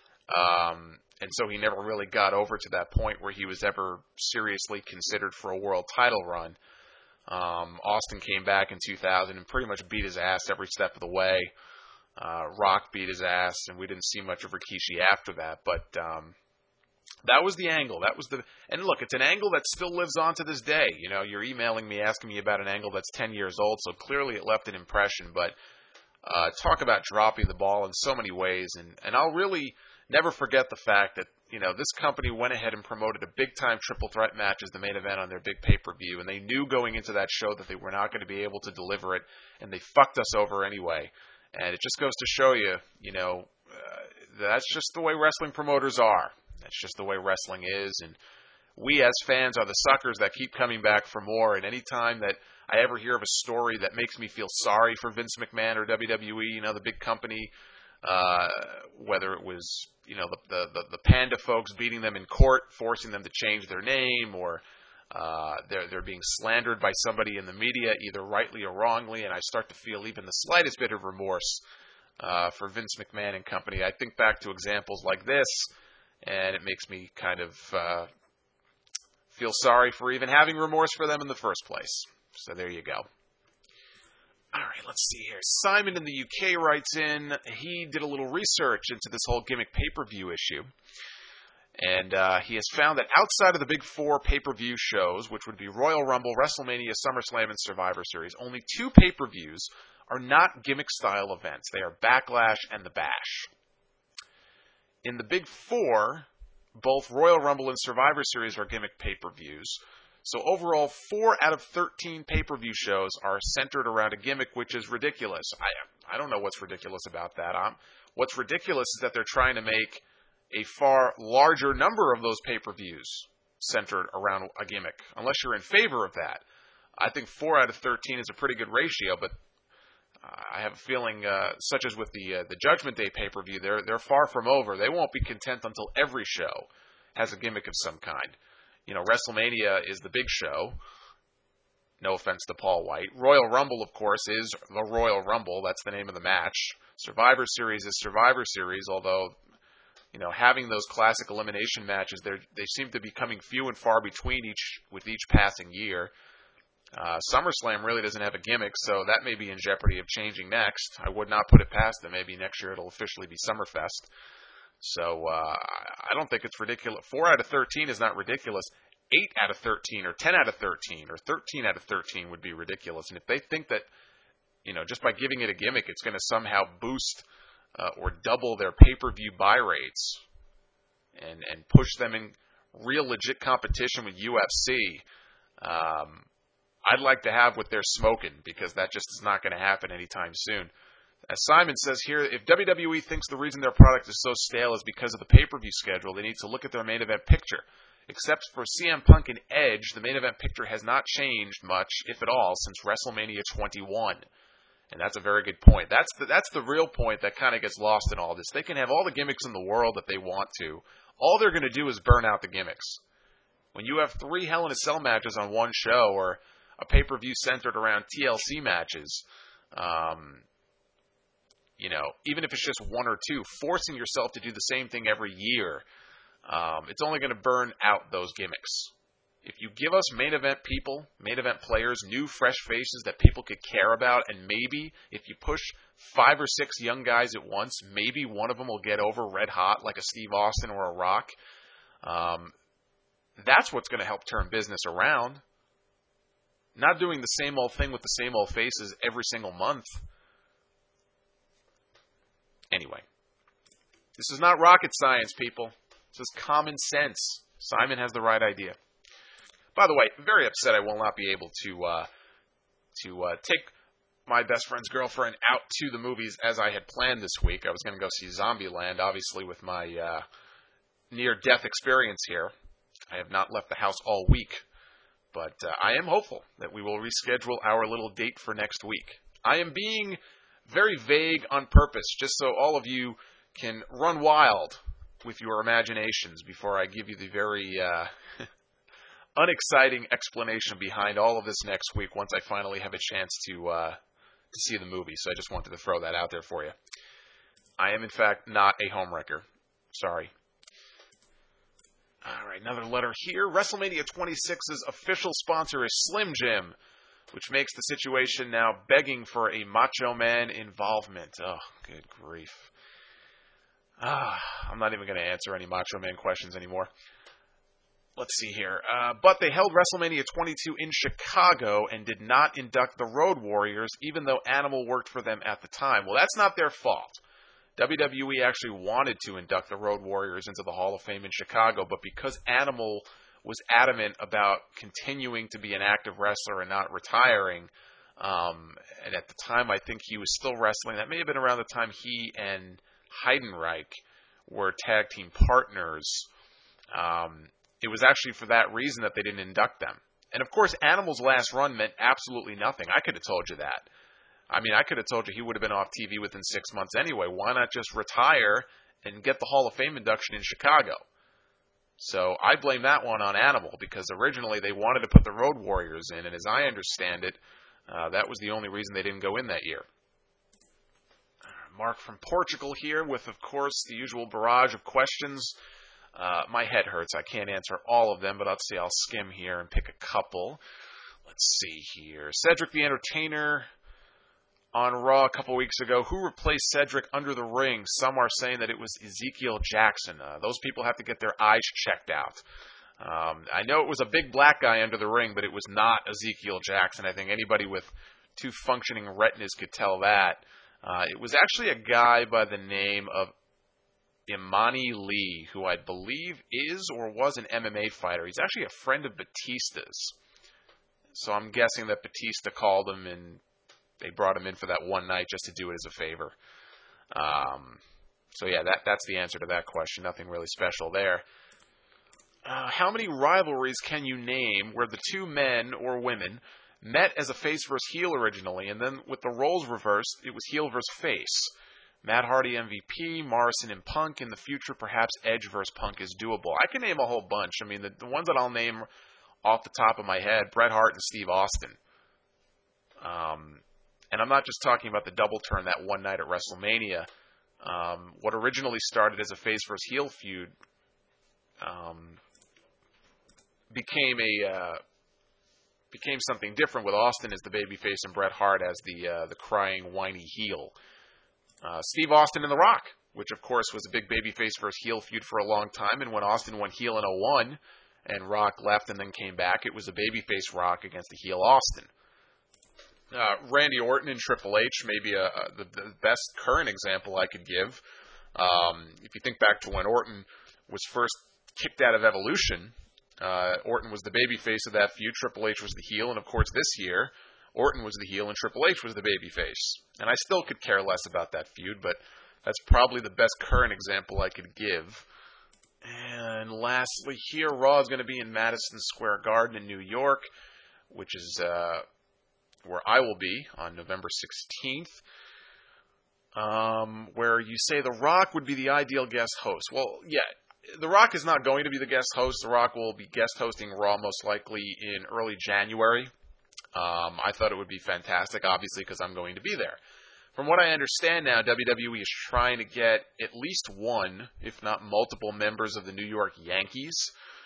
And so he never really got over to that point where he was ever seriously considered for a world title run. Austin came back in 2000 and pretty much beat his ass every step of the way. Rock beat his ass, and we didn't see much of Rikishi after that. But that was the angle. And look, it's an angle that still lives on to this day. You know, you're emailing me asking me about an angle that's 10 years old, so clearly it left an impression. But talk about dropping the ball in so many ways, and I'll really never forget the fact that, you know, this company went ahead and promoted a big-time triple threat match as the main event on their big pay-per-view, and they knew going into that show that they were not going to be able to deliver it, and they fucked us over anyway. And it just goes to show you, you know, that's just the way wrestling promoters are. That's just the way wrestling is, and we as fans are the suckers that keep coming back for more, and any time that I ever hear of a story that makes me feel sorry for Vince McMahon or WWE, you know, the big company, whether it was, you know, the Panda folks beating them in court, forcing them to change their name, or they're being slandered by somebody in the media, either rightly or wrongly, and I start to feel even the slightest bit of remorse for Vince McMahon and company. I think back to examples like this, and it makes me kind of feel sorry for even having remorse for them in the first place. So there you go. All right, let's see here. Simon in the UK writes in, he did a little research into this whole gimmick pay-per-view issue. And he has found that outside of the big four pay-per-view shows, which would be Royal Rumble, WrestleMania, SummerSlam, and Survivor Series, only two pay-per-views are not gimmick-style events. They are Backlash and The Bash. In the big four, both Royal Rumble and Survivor Series are gimmick pay-per-views. So overall, 4 out of 13 pay-per-view shows are centered around a gimmick, which is ridiculous. I don't know what's ridiculous about that. What's ridiculous is that they're trying to make a far larger number of those pay-per-views centered around a gimmick, unless you're in favor of that. I think 4 out of 13 is a pretty good ratio, but I have a feeling, such as with the Judgment Day pay-per-view, they're far from over. They won't be content until every show has a gimmick of some kind. You know, WrestleMania is the big show. No offense to Paul White. Royal Rumble, of course, is the Royal Rumble. That's the name of the match. Survivor Series is Survivor Series, although, you know, having those classic elimination matches, they seem to be coming few and far between with each passing year. SummerSlam really doesn't have a gimmick, so that may be in jeopardy of changing next. I would not put it past them. Maybe next year it'll officially be Summerfest. So I don't think it's ridiculous. 4 out of 13 is not ridiculous. 8 out of 13 or 10 out of 13 or 13 out of 13 would be ridiculous. And if they think that, you know, just by giving it a gimmick, it's going to somehow boost or double their pay-per-view buy rates and push them in real legit competition with UFC, I'd like to have what they're smoking, because that just is not going to happen anytime soon. As Simon says here, if WWE thinks the reason their product is so stale is because of the pay-per-view schedule, they need to look at their main event picture. Except for CM Punk and Edge, the main event picture has not changed much, if at all, since WrestleMania 21. And that's a very good point. That's the real point that kind of gets lost in all this. They can have all the gimmicks in the world that they want to. All they're going to do is burn out the gimmicks. When you have 3 Hell in a Cell matches on one show, or a pay-per-view centered around TLC matches, even if it's just 1 or 2, forcing yourself to do the same thing every year, it's only going to burn out those gimmicks. If you give us main event people, main event players, new fresh faces that people could care about, and maybe if you push 5 or 6 young guys at once, maybe one of them will get over red hot like a Steve Austin or a Rock. That's what's going to help turn business around. Not doing the same old thing with the same old faces every single month. Anyway, this is not rocket science, people. This is common sense. Simon has the right idea. By the way, very upset I will not be able to take my best friend's girlfriend out to the movies as I had planned this week. I was going to go see Zombieland, obviously, with my near-death experience here. I have not left the house all week, but I am hopeful that we will reschedule our little date for next week. I am being very vague on purpose, just so all of you can run wild with your imaginations before I give you the very unexciting explanation behind all of this next week once I finally have a chance to see the movie. So I just wanted to throw that out there for you. I am, in fact, not a homewrecker. Sorry. All right, another letter here. WrestleMania 26's official sponsor is Slim Jim, which makes the situation now begging for a Macho Man involvement. Oh, good grief. I'm not even going to answer any Macho Man questions anymore. Let's see here. But they held WrestleMania 22 in Chicago and did not induct the Road Warriors, even though Animal worked for them at the time. Well, that's not their fault. WWE actually wanted to induct the Road Warriors into the Hall of Fame in Chicago, but because Animal was adamant about continuing to be an active wrestler and not retiring, and at the time I think he was still wrestling. That may have been around the time he and Heidenreich were tag team partners. It was actually for that reason that they didn't induct them. And of course, Animal's last run meant absolutely nothing. I could have told you that. I mean, I could have told you he would have been off TV within 6 months anyway. Why not just retire and get the Hall of Fame induction in Chicago? So I blame that one on Animal, because originally they wanted to put the Road Warriors in, and as I understand it, that was the only reason they didn't go in that year. Mark from Portugal here with, of course, the usual barrage of questions. My head hurts. I can't answer all of them, but let's see. I'll skim here and pick a couple. Let's see here. Cedric the Entertainer on Raw a couple weeks ago. Who replaced Cedric under the ring? Some are saying that it was Ezekiel Jackson. Those people have to get their eyes checked out. I know it was a big black guy under the ring, but it was not Ezekiel Jackson. I think anybody with 2 functioning retinas could tell that. It was actually a guy by the name of Imani Lee, who I believe is or was an MMA fighter. He's actually a friend of Batista's. So I'm guessing that Batista called him and they brought him in for that one night just to do it as a favor. So yeah, that's the answer to that question. Nothing really special there. How many rivalries can you name where the 2 men or women met as a face versus heel originally, and then with the roles reversed, it was heel versus face? Matt Hardy MVP, Morrison and Punk. In the future, perhaps Edge versus Punk is doable. I can name a whole bunch. I mean, the ones that I'll name off the top of my head, Bret Hart and Steve Austin. And I'm not just talking about the double turn that one night at WrestleMania. What originally started as a face versus heel feud became something different, with Austin as the babyface and Bret Hart as the crying, whiny heel. Steve Austin and The Rock, which of course was a big babyface versus heel feud for a long time, and when Austin went heel in 2001 and Rock left and then came back, it was a babyface Rock against the heel Austin. Randy Orton and Triple H may be the best current example I could give. If you think back to when Orton was first kicked out of Evolution, Orton was the babyface of that feud, Triple H was the heel, and of course this year, Orton was the heel and Triple H was the babyface. And I still could care less about that feud, but that's probably the best current example I could give. And lastly here, Raw is going to be in Madison Square Garden in New York, which is where I will be on November 16th, where you say The Rock would be the ideal guest host. Well, yeah, The Rock is not going to be the guest host. The Rock will be guest hosting Raw most likely in early January. I thought it would be fantastic, obviously, because I'm going to be there. From what I understand now, WWE is trying to get at least one, if not multiple, members of the New York Yankees,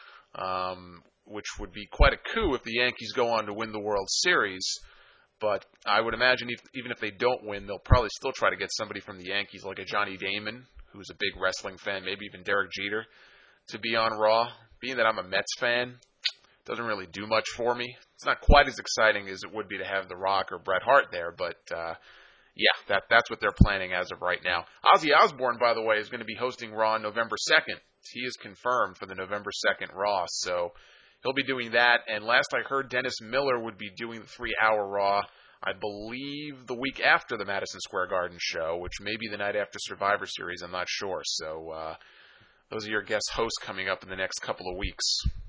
which would be quite a coup if the Yankees go on to win the World Series. But I would imagine even if they don't win, they'll probably still try to get somebody from the Yankees, like a Johnny Damon, who's a big wrestling fan, maybe even Derek Jeter, to be on Raw. Being that I'm a Mets fan, doesn't really do much for me. It's not quite as exciting as it would be to have The Rock or Bret Hart there, but yeah, that's what they're planning as of right now. Ozzy Osbourne, by the way, is going to be hosting Raw on November 2nd. He is confirmed for the November 2nd Raw, so he'll be doing that. And last I heard, Dennis Miller would be doing the 3-hour Raw, I believe the week after the Madison Square Garden show, which may be the night after Survivor Series, I'm not sure. So those are your guest hosts coming up in the next couple of weeks.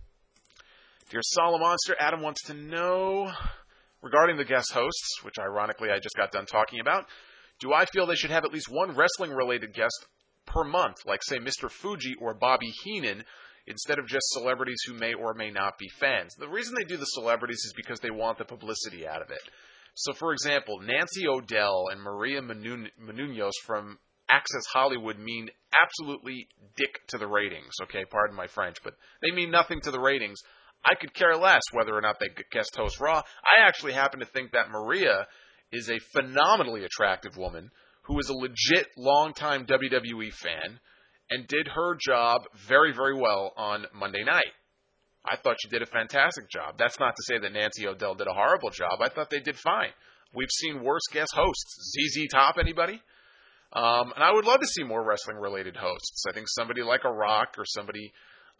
Dear Solomonster, Adam wants to know, regarding the guest hosts, which ironically I just got done talking about, do I feel they should have at least one wrestling-related guest per month, like, say, Mr. Fuji or Bobby Heenan, instead of just celebrities who may or may not be fans? The reason they do the celebrities is because they want the publicity out of it. So, for example, Nancy O'Dell and Maria Menounos from Access Hollywood mean absolutely dick to the ratings, okay? Pardon my French, but they mean nothing to the ratings. I could care less whether or not they guest host Raw. I actually happen to think that Maria is a phenomenally attractive woman who is a legit longtime WWE fan and did her job very, very well on Monday night. I thought she did a fantastic job. That's not to say that Nancy O'Dell did a horrible job. I thought they did fine. We've seen worse guest hosts. ZZ Top, anybody? And I would love to see more wrestling-related hosts. I think somebody like a Rock or somebody...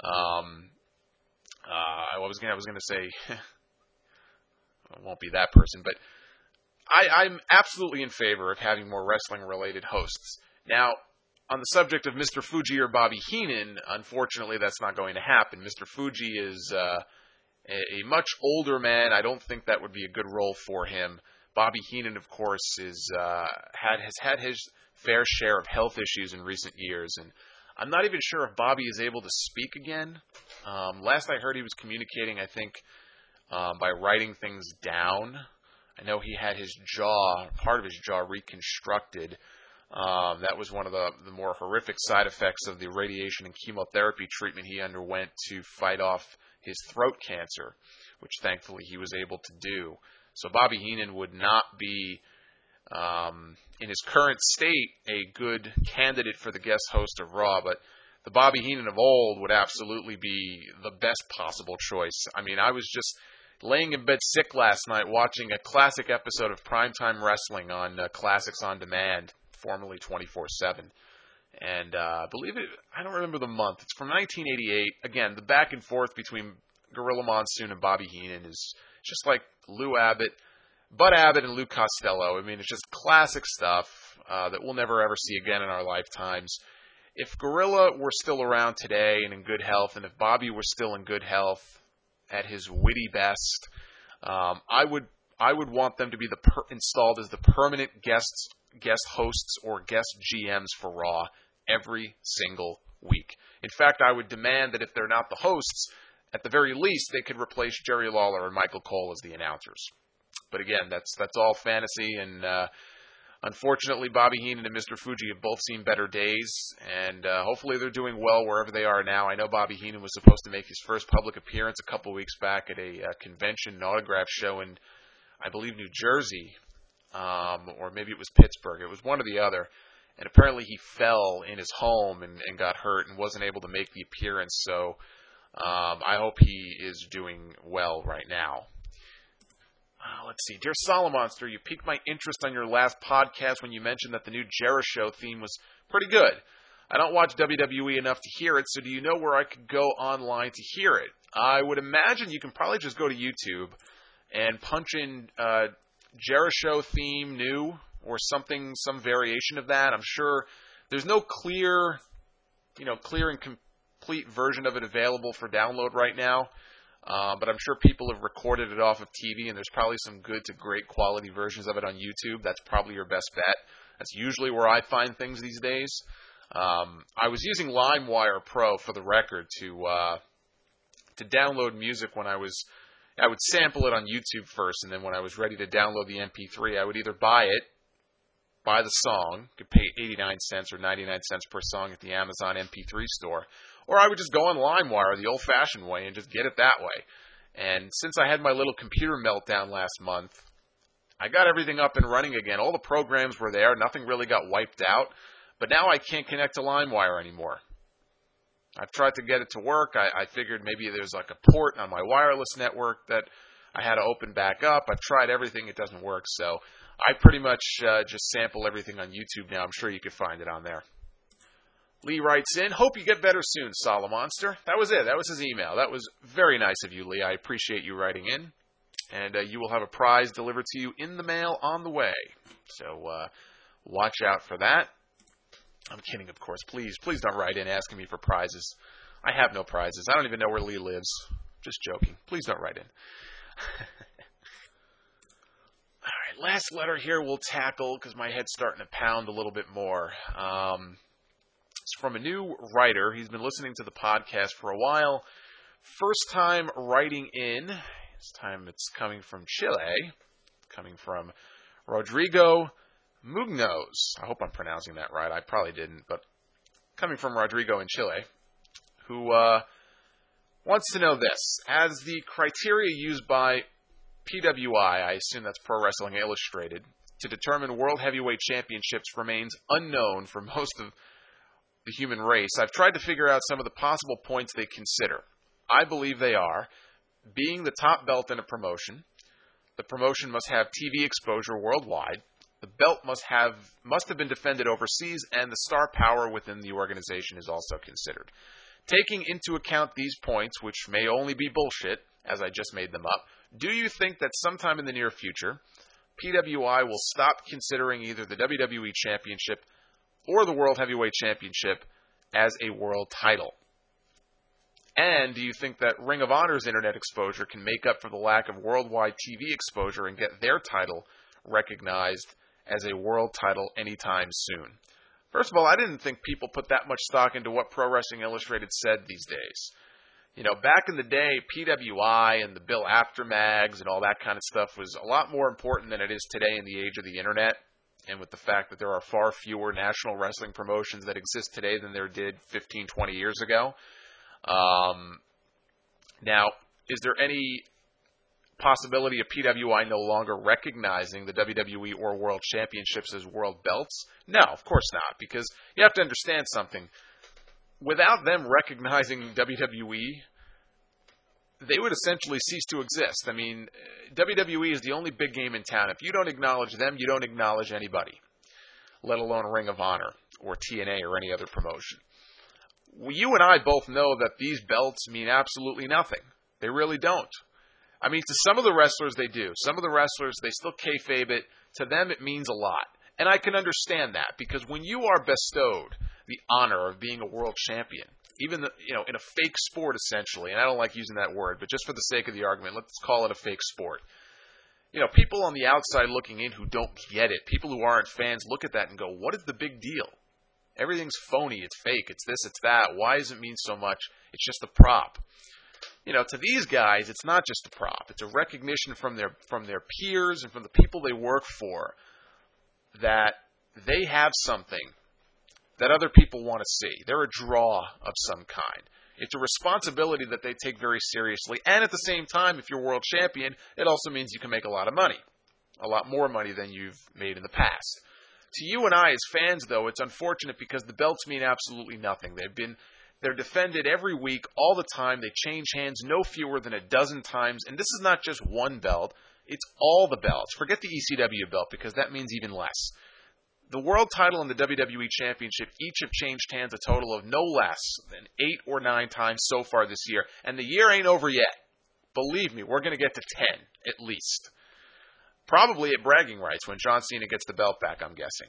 I was going to say, it won't be that person, but I'm absolutely in favor of having more wrestling-related hosts. Now, on the subject of Mr. Fuji or Bobby Heenan, unfortunately, that's not going to happen. Mr. Fuji is a much older man. I don't think that would be a good role for him. Bobby Heenan, of course, has had his fair share of health issues in recent years, and I'm not even sure if Bobby is able to speak again. Last I heard, he was communicating, I think, by writing things down. I know he had part of his jaw reconstructed. That was one of the more horrific side effects of the radiation and chemotherapy treatment he underwent to fight off his throat cancer, which thankfully he was able to do. So Bobby Heenan would not be, in his current state, a good candidate for the guest host of Raw, but the Bobby Heenan of old would absolutely be the best possible choice. I mean, I was just laying in bed sick last night watching a classic episode of Primetime Wrestling on Classics on Demand, formerly 24/7. And I believe it, I don't remember the month. It's from 1988. Again, the back and forth between Gorilla Monsoon and Bobby Heenan is just like Bud Abbott and Lou Costello. I mean, it's just classic stuff that we'll never ever see again in our lifetimes. If Gorilla were still around today and in good health, and if Bobby were still in good health at his witty best, I would want them to be installed as the permanent guest hosts or guest GMs for Raw every single week. In fact, I would demand that if they're not the hosts, at the very least, they could replace Jerry Lawler and Michael Cole as the announcers. But again, that's all fantasy, and unfortunately, Bobby Heenan and Mr. Fuji have both seen better days, and hopefully they're doing well wherever they are now. I know Bobby Heenan was supposed to make his first public appearance a couple weeks back at a convention and autograph show in, I believe, New Jersey, or maybe it was Pittsburgh. It was one or the other. And apparently he fell in his home and got hurt and wasn't able to make the appearance. So I hope he is doing well right now. Let's see. Dear Solomonster, you piqued my interest on your last podcast when you mentioned that the new Jericho theme was pretty good. I don't watch WWE enough to hear it, so do you know where I could go online to hear it? I would imagine you can probably just go to YouTube and punch in Jericho theme new or something, some variation of that. I'm sure there's no clear and complete version of it available for download right now. But I'm sure people have recorded it off of TV, and there's probably some good to great quality versions of it on YouTube. That's probably your best bet. That's usually where I find things these days. I was using LimeWire Pro, for the record, to download music when I would sample it on YouTube first, and then when I was ready to download the MP3, I would either buy the song, could pay 89 cents or 99 cents per song at the Amazon MP3 store, or I would just go on LimeWire the old-fashioned way and just get it that way. And since I had my little computer meltdown last month, I got everything up and running again. All the programs were there. Nothing really got wiped out. But now I can't connect to LimeWire anymore. I've tried to get it to work. I figured maybe there's like a port on my wireless network that I had to open back up. I've tried everything. It doesn't work. So I pretty much just sample everything on YouTube now. I'm sure you could find it on there. Lee writes in, hope you get better soon, Solomonster. That was it. That was his email. That was very nice of you, Lee. I appreciate you writing in. And you will have a prize delivered to you in the mail on the way. So watch out for that. I'm kidding, of course. Please don't write in asking me for prizes. I have no prizes. I don't even know where Lee lives. Just joking. Please don't write in. All right, last letter here we'll tackle because my head's starting to pound a little bit more. It's from a new writer. He's been listening to the podcast for a while. First time writing in. This time it's coming from Chile. Coming from Rodrigo Mugnos. I hope I'm pronouncing that right. I probably didn't, but coming from Rodrigo in Chile, who wants to know this. As the criteria used by PWI, I assume that's Pro Wrestling Illustrated, to determine World Heavyweight Championships remains unknown for most of the human race, I've tried to figure out some of the possible points they consider. I believe they are, being the top belt in a promotion, the promotion must have TV exposure worldwide, the belt must have been defended overseas, and the star power within the organization is also considered. Taking into account these points, which may only be bullshit, as I just made them up, do you think that sometime in the near future, PWI will stop considering either the WWE Championship or the World Heavyweight Championship as a world title? And do you think that Ring of Honor's internet exposure can make up for the lack of worldwide TV exposure and get their title recognized as a world title anytime soon? First of all, I didn't think people put that much stock into what Pro Wrestling Illustrated said these days. You know, back in the day, PWI and the Bill After mags and all that kind of stuff was a lot more important than it is today in the age of the internet, and with the fact that there are far fewer national wrestling promotions that exist today than there did 15, 20 years ago. Now, is there any possibility of PWI no longer recognizing the WWE or World Championships as world belts? No, of course not, because you have to understand something. Without them recognizing WWE, they would essentially cease to exist. I mean, WWE is the only big game in town. If you don't acknowledge them, you don't acknowledge anybody, let alone Ring of Honor or TNA or any other promotion. You and I both know that these belts mean absolutely nothing. They really don't. I mean, to some of the wrestlers, they do. Some of the wrestlers, they still kayfabe it. To them, it means a lot. And I can understand that, because when you are bestowed the honor of being a world champion, even in a fake sport, essentially, and I don't like using that word, but just for the sake of the argument, let's call it a fake sport. People on the outside looking in who don't get it, people who aren't fans, look at that and go, what is the big deal? Everything's phony, it's fake, it's this, it's that. Why does it mean so much? It's just a prop. To these guys, it's not just a prop. It's a recognition from their peers and from the people they work for that they have something that other people want to see. They're a draw of some kind. It's a responsibility that they take very seriously. And at the same time, if you're world champion, it also means you can make a lot of money. A lot more money than you've made in the past. To you and I as fans, though, it's unfortunate because the belts mean absolutely nothing. They're defended every week, all the time. They change hands no fewer than a dozen times. And this is not just one belt. It's all the belts. Forget the ECW belt, because that means even less. The world title and the WWE Championship each have changed hands a total of no less than 8 or 9 times so far this year. And the year ain't over yet. Believe me, we're going to get to 10, at least. Probably at bragging rights when John Cena gets the belt back, I'm guessing.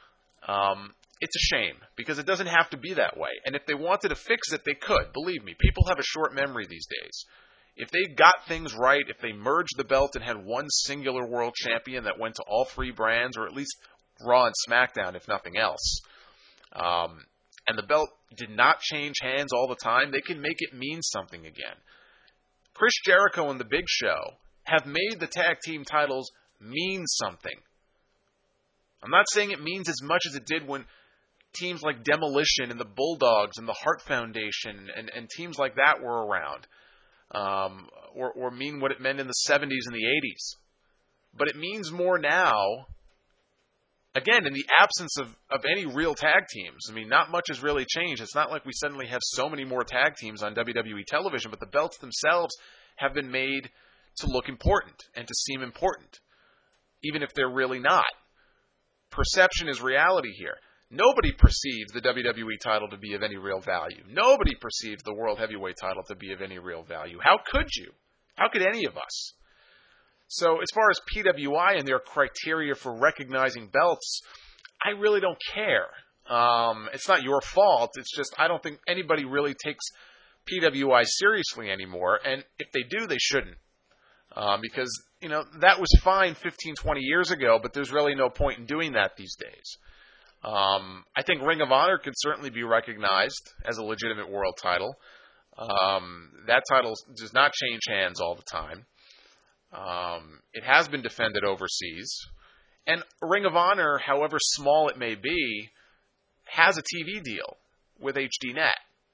It's a shame, because it doesn't have to be that way. And if they wanted to fix it, they could. Believe me, people have a short memory these days. If they got things right, if they merged the belt and had one singular world champion that went to all three brands, or at least Raw and SmackDown, if nothing else, and the belt did not change hands all the time, they can make it mean something again. Chris Jericho and The Big Show have made the tag team titles mean something. I'm not saying it means as much as it did when teams like Demolition and the Bulldogs and the Hart Foundation and teams like that were around, or mean what it meant in the 70s and the 80s. But it means more now, again, in the absence of any real tag teams. I mean, not much has really changed. It's not like we suddenly have so many more tag teams on WWE television, but the belts themselves have been made to look important and to seem important, even if they're really not. Perception is reality here. Nobody perceives the WWE title to be of any real value. Nobody perceives the World Heavyweight title to be of any real value. How could you? How could any of us? So as far as PWI and their criteria for recognizing belts, I really don't care. It's not your fault. It's just I don't think anybody really takes PWI seriously anymore. And if they do, they shouldn't. Because, that was fine 15, 20 years ago, but there's really no point in doing that these days. I think Ring of Honor can certainly be recognized as a legitimate world title. That title does not change hands all the time. It has been defended overseas. And Ring of Honor, however small it may be, has a TV deal with HDNet.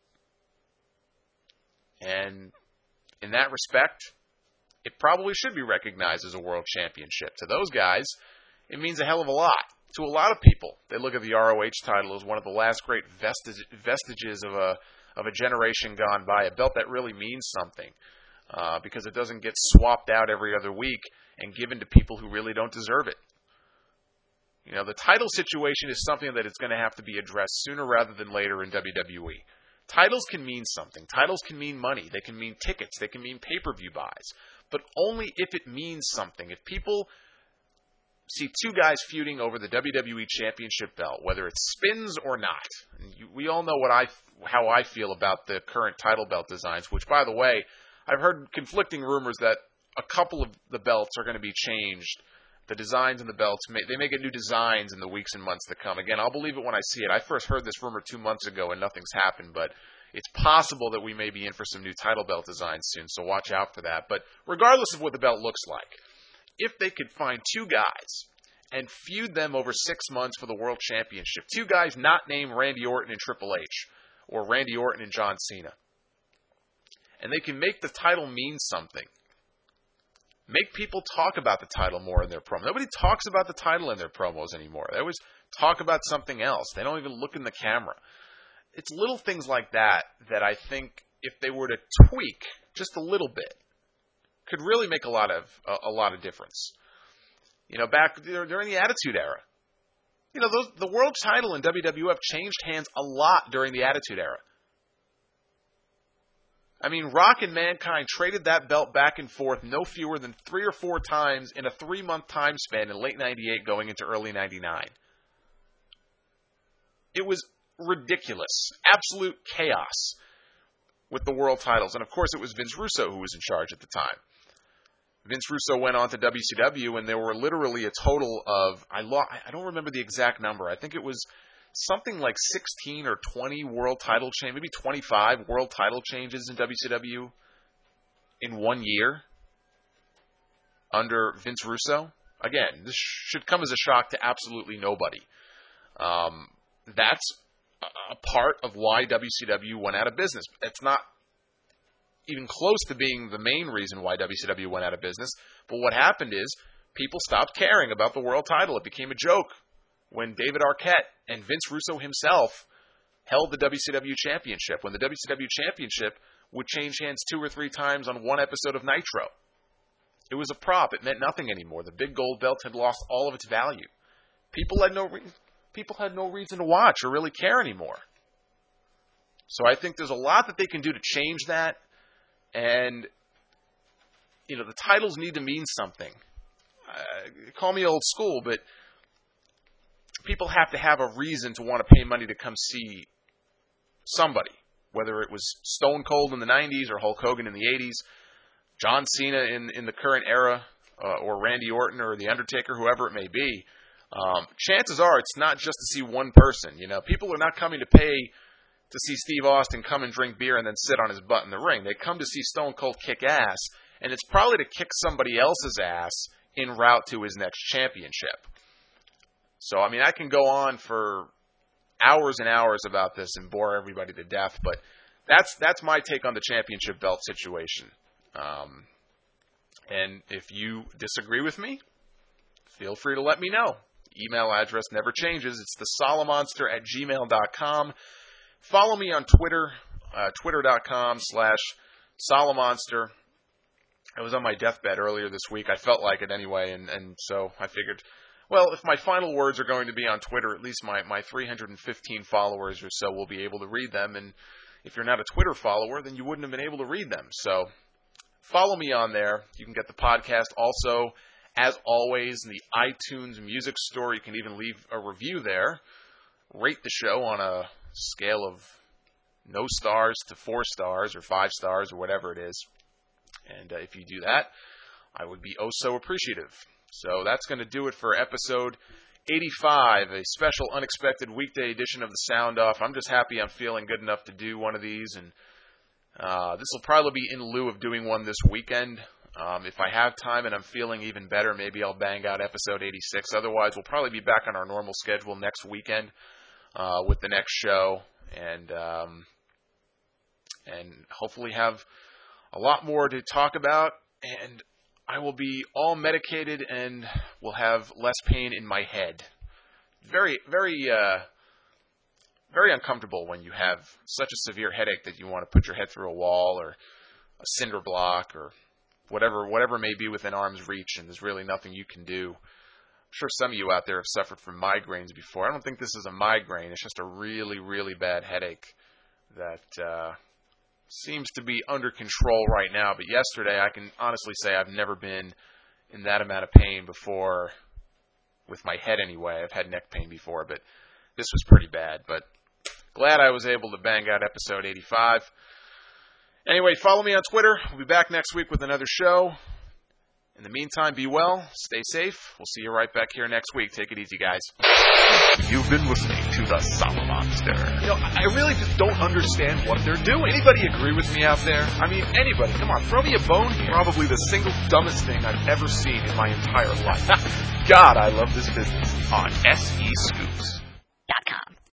And in that respect, it probably should be recognized as a world championship. To those guys, it means a hell of a lot. To a lot of people, they look at the ROH title as one of the last great vestiges of a generation gone by, a belt that really means something. Because it doesn't get swapped out every other week and given to people who really don't deserve it. The title situation is something that is going to have to be addressed sooner rather than later in WWE. Titles can mean something. Titles can mean money. They can mean tickets. They can mean pay-per-view buys. But only if it means something. If people see two guys feuding over the WWE Championship belt, whether it spins or not, we all know how I feel about the current title belt designs, which, by the way, I've heard conflicting rumors that a couple of the belts are going to be changed. The designs and the belts, they may get new designs in the weeks and months to come. Again, I'll believe it when I see it. I first heard this rumor 2 months ago and nothing's happened, but it's possible that we may be in for some new title belt designs soon, so watch out for that. But regardless of what the belt looks like, if they could find two guys and feud them over 6 months for the World Championship, two guys not named Randy Orton and Triple H, or Randy Orton and John Cena, and they can make the title mean something. Make people talk about the title more in their promo. Nobody talks about the title in their promos anymore. They always talk about something else. They don't even look in the camera. It's little things like that that I think if they were to tweak just a little bit could really make a lot of difference. Back during the Attitude Era, the world title in WWF changed hands a lot during the Attitude Era. I mean, Rock and Mankind traded that belt back and forth no fewer than 3 or 4 times in a 3-month time span in late 98 going into early 99. It was ridiculous. Absolute chaos with the world titles. And of course it was Vince Russo who was in charge at the time. Vince Russo went on to WCW and there were literally a total of, I don't remember the exact number. I think it was something like 16 or 20 world title changes, maybe 25 world title changes in WCW in 1 year under Vince Russo. Again, this should come as a shock to absolutely nobody. That's a part of why WCW went out of business. It's not even close to being the main reason why WCW went out of business, but what happened is people stopped caring about the world title. It became a joke when David Arquette and Vince Russo himself held the WCW Championship, when the WCW Championship would change hands 2 or 3 times on one episode of Nitro. It was a prop. It meant nothing anymore. The big gold belt had lost all of its value. People had no reason to watch or really care anymore. So I think there's a lot that they can do to change that. And, the titles need to mean something. Call me old school, but people have to have a reason to want to pay money to come see somebody, whether it was Stone Cold in the 90s or Hulk Hogan in the 80s. John Cena in the current era, or Randy Orton or The Undertaker, whoever it may be, chances are it's not just to see one person. People are not coming to pay to see Steve Austin come and drink beer and then sit on his butt in the ring. They come to see Stone Cold kick ass, and it's probably to kick somebody else's ass en route to his next championship. So, I can go on for hours and hours about this and bore everybody to death, but that's my take on the championship belt situation. And if you disagree with me, feel free to let me know. Email address never changes. It's thesolomonster@gmail.com. Follow me on Twitter, twitter.com/Solomonster. I was on my deathbed earlier this week. I felt like it anyway, and so I figured, well, if my final words are going to be on Twitter, at least my 315 followers or so will be able to read them, and if you're not a Twitter follower, then you wouldn't have been able to read them. So follow me on there. You can get the podcast also, as always, in the iTunes Music Store. You can even leave a review there. Rate the show on a scale of no stars to 4 stars or 5 stars or whatever it is. And if you do that, I would be oh so appreciative. So that's going to do it for episode 85, a special unexpected weekday edition of the Sound Off. I'm just happy I'm feeling good enough to do one of these, and this will probably be in lieu of doing one this weekend. If I have time and I'm feeling even better, maybe I'll bang out episode 86. Otherwise, we'll probably be back on our normal schedule next weekend with the next show, and hopefully have a lot more to talk about, and I will be all medicated and will have less pain in my head. Very, very, very uncomfortable when you have such a severe headache that you want to put your head through a wall or a cinder block or whatever may be within arm's reach, and there's really nothing you can do. I'm sure some of you out there have suffered from migraines before. I don't think this is a migraine. It's just a really, really bad headache that seems to be under control right now. But yesterday, I can honestly say I've never been in that amount of pain before, with my head anyway. I've had neck pain before, but this was pretty bad. But glad I was able to bang out episode 85. Anyway, follow me on Twitter. We'll be back next week with another show. In the meantime, be well, stay safe. We'll see you right back here next week. Take it easy, guys. You've been listening to the Solomonster. I really just don't understand what they're doing. Anybody agree with me out there? Anybody. Come on, throw me a bone here. Probably the single dumbest thing I've ever seen in my entire life. God, I love this business. On SE Scoops.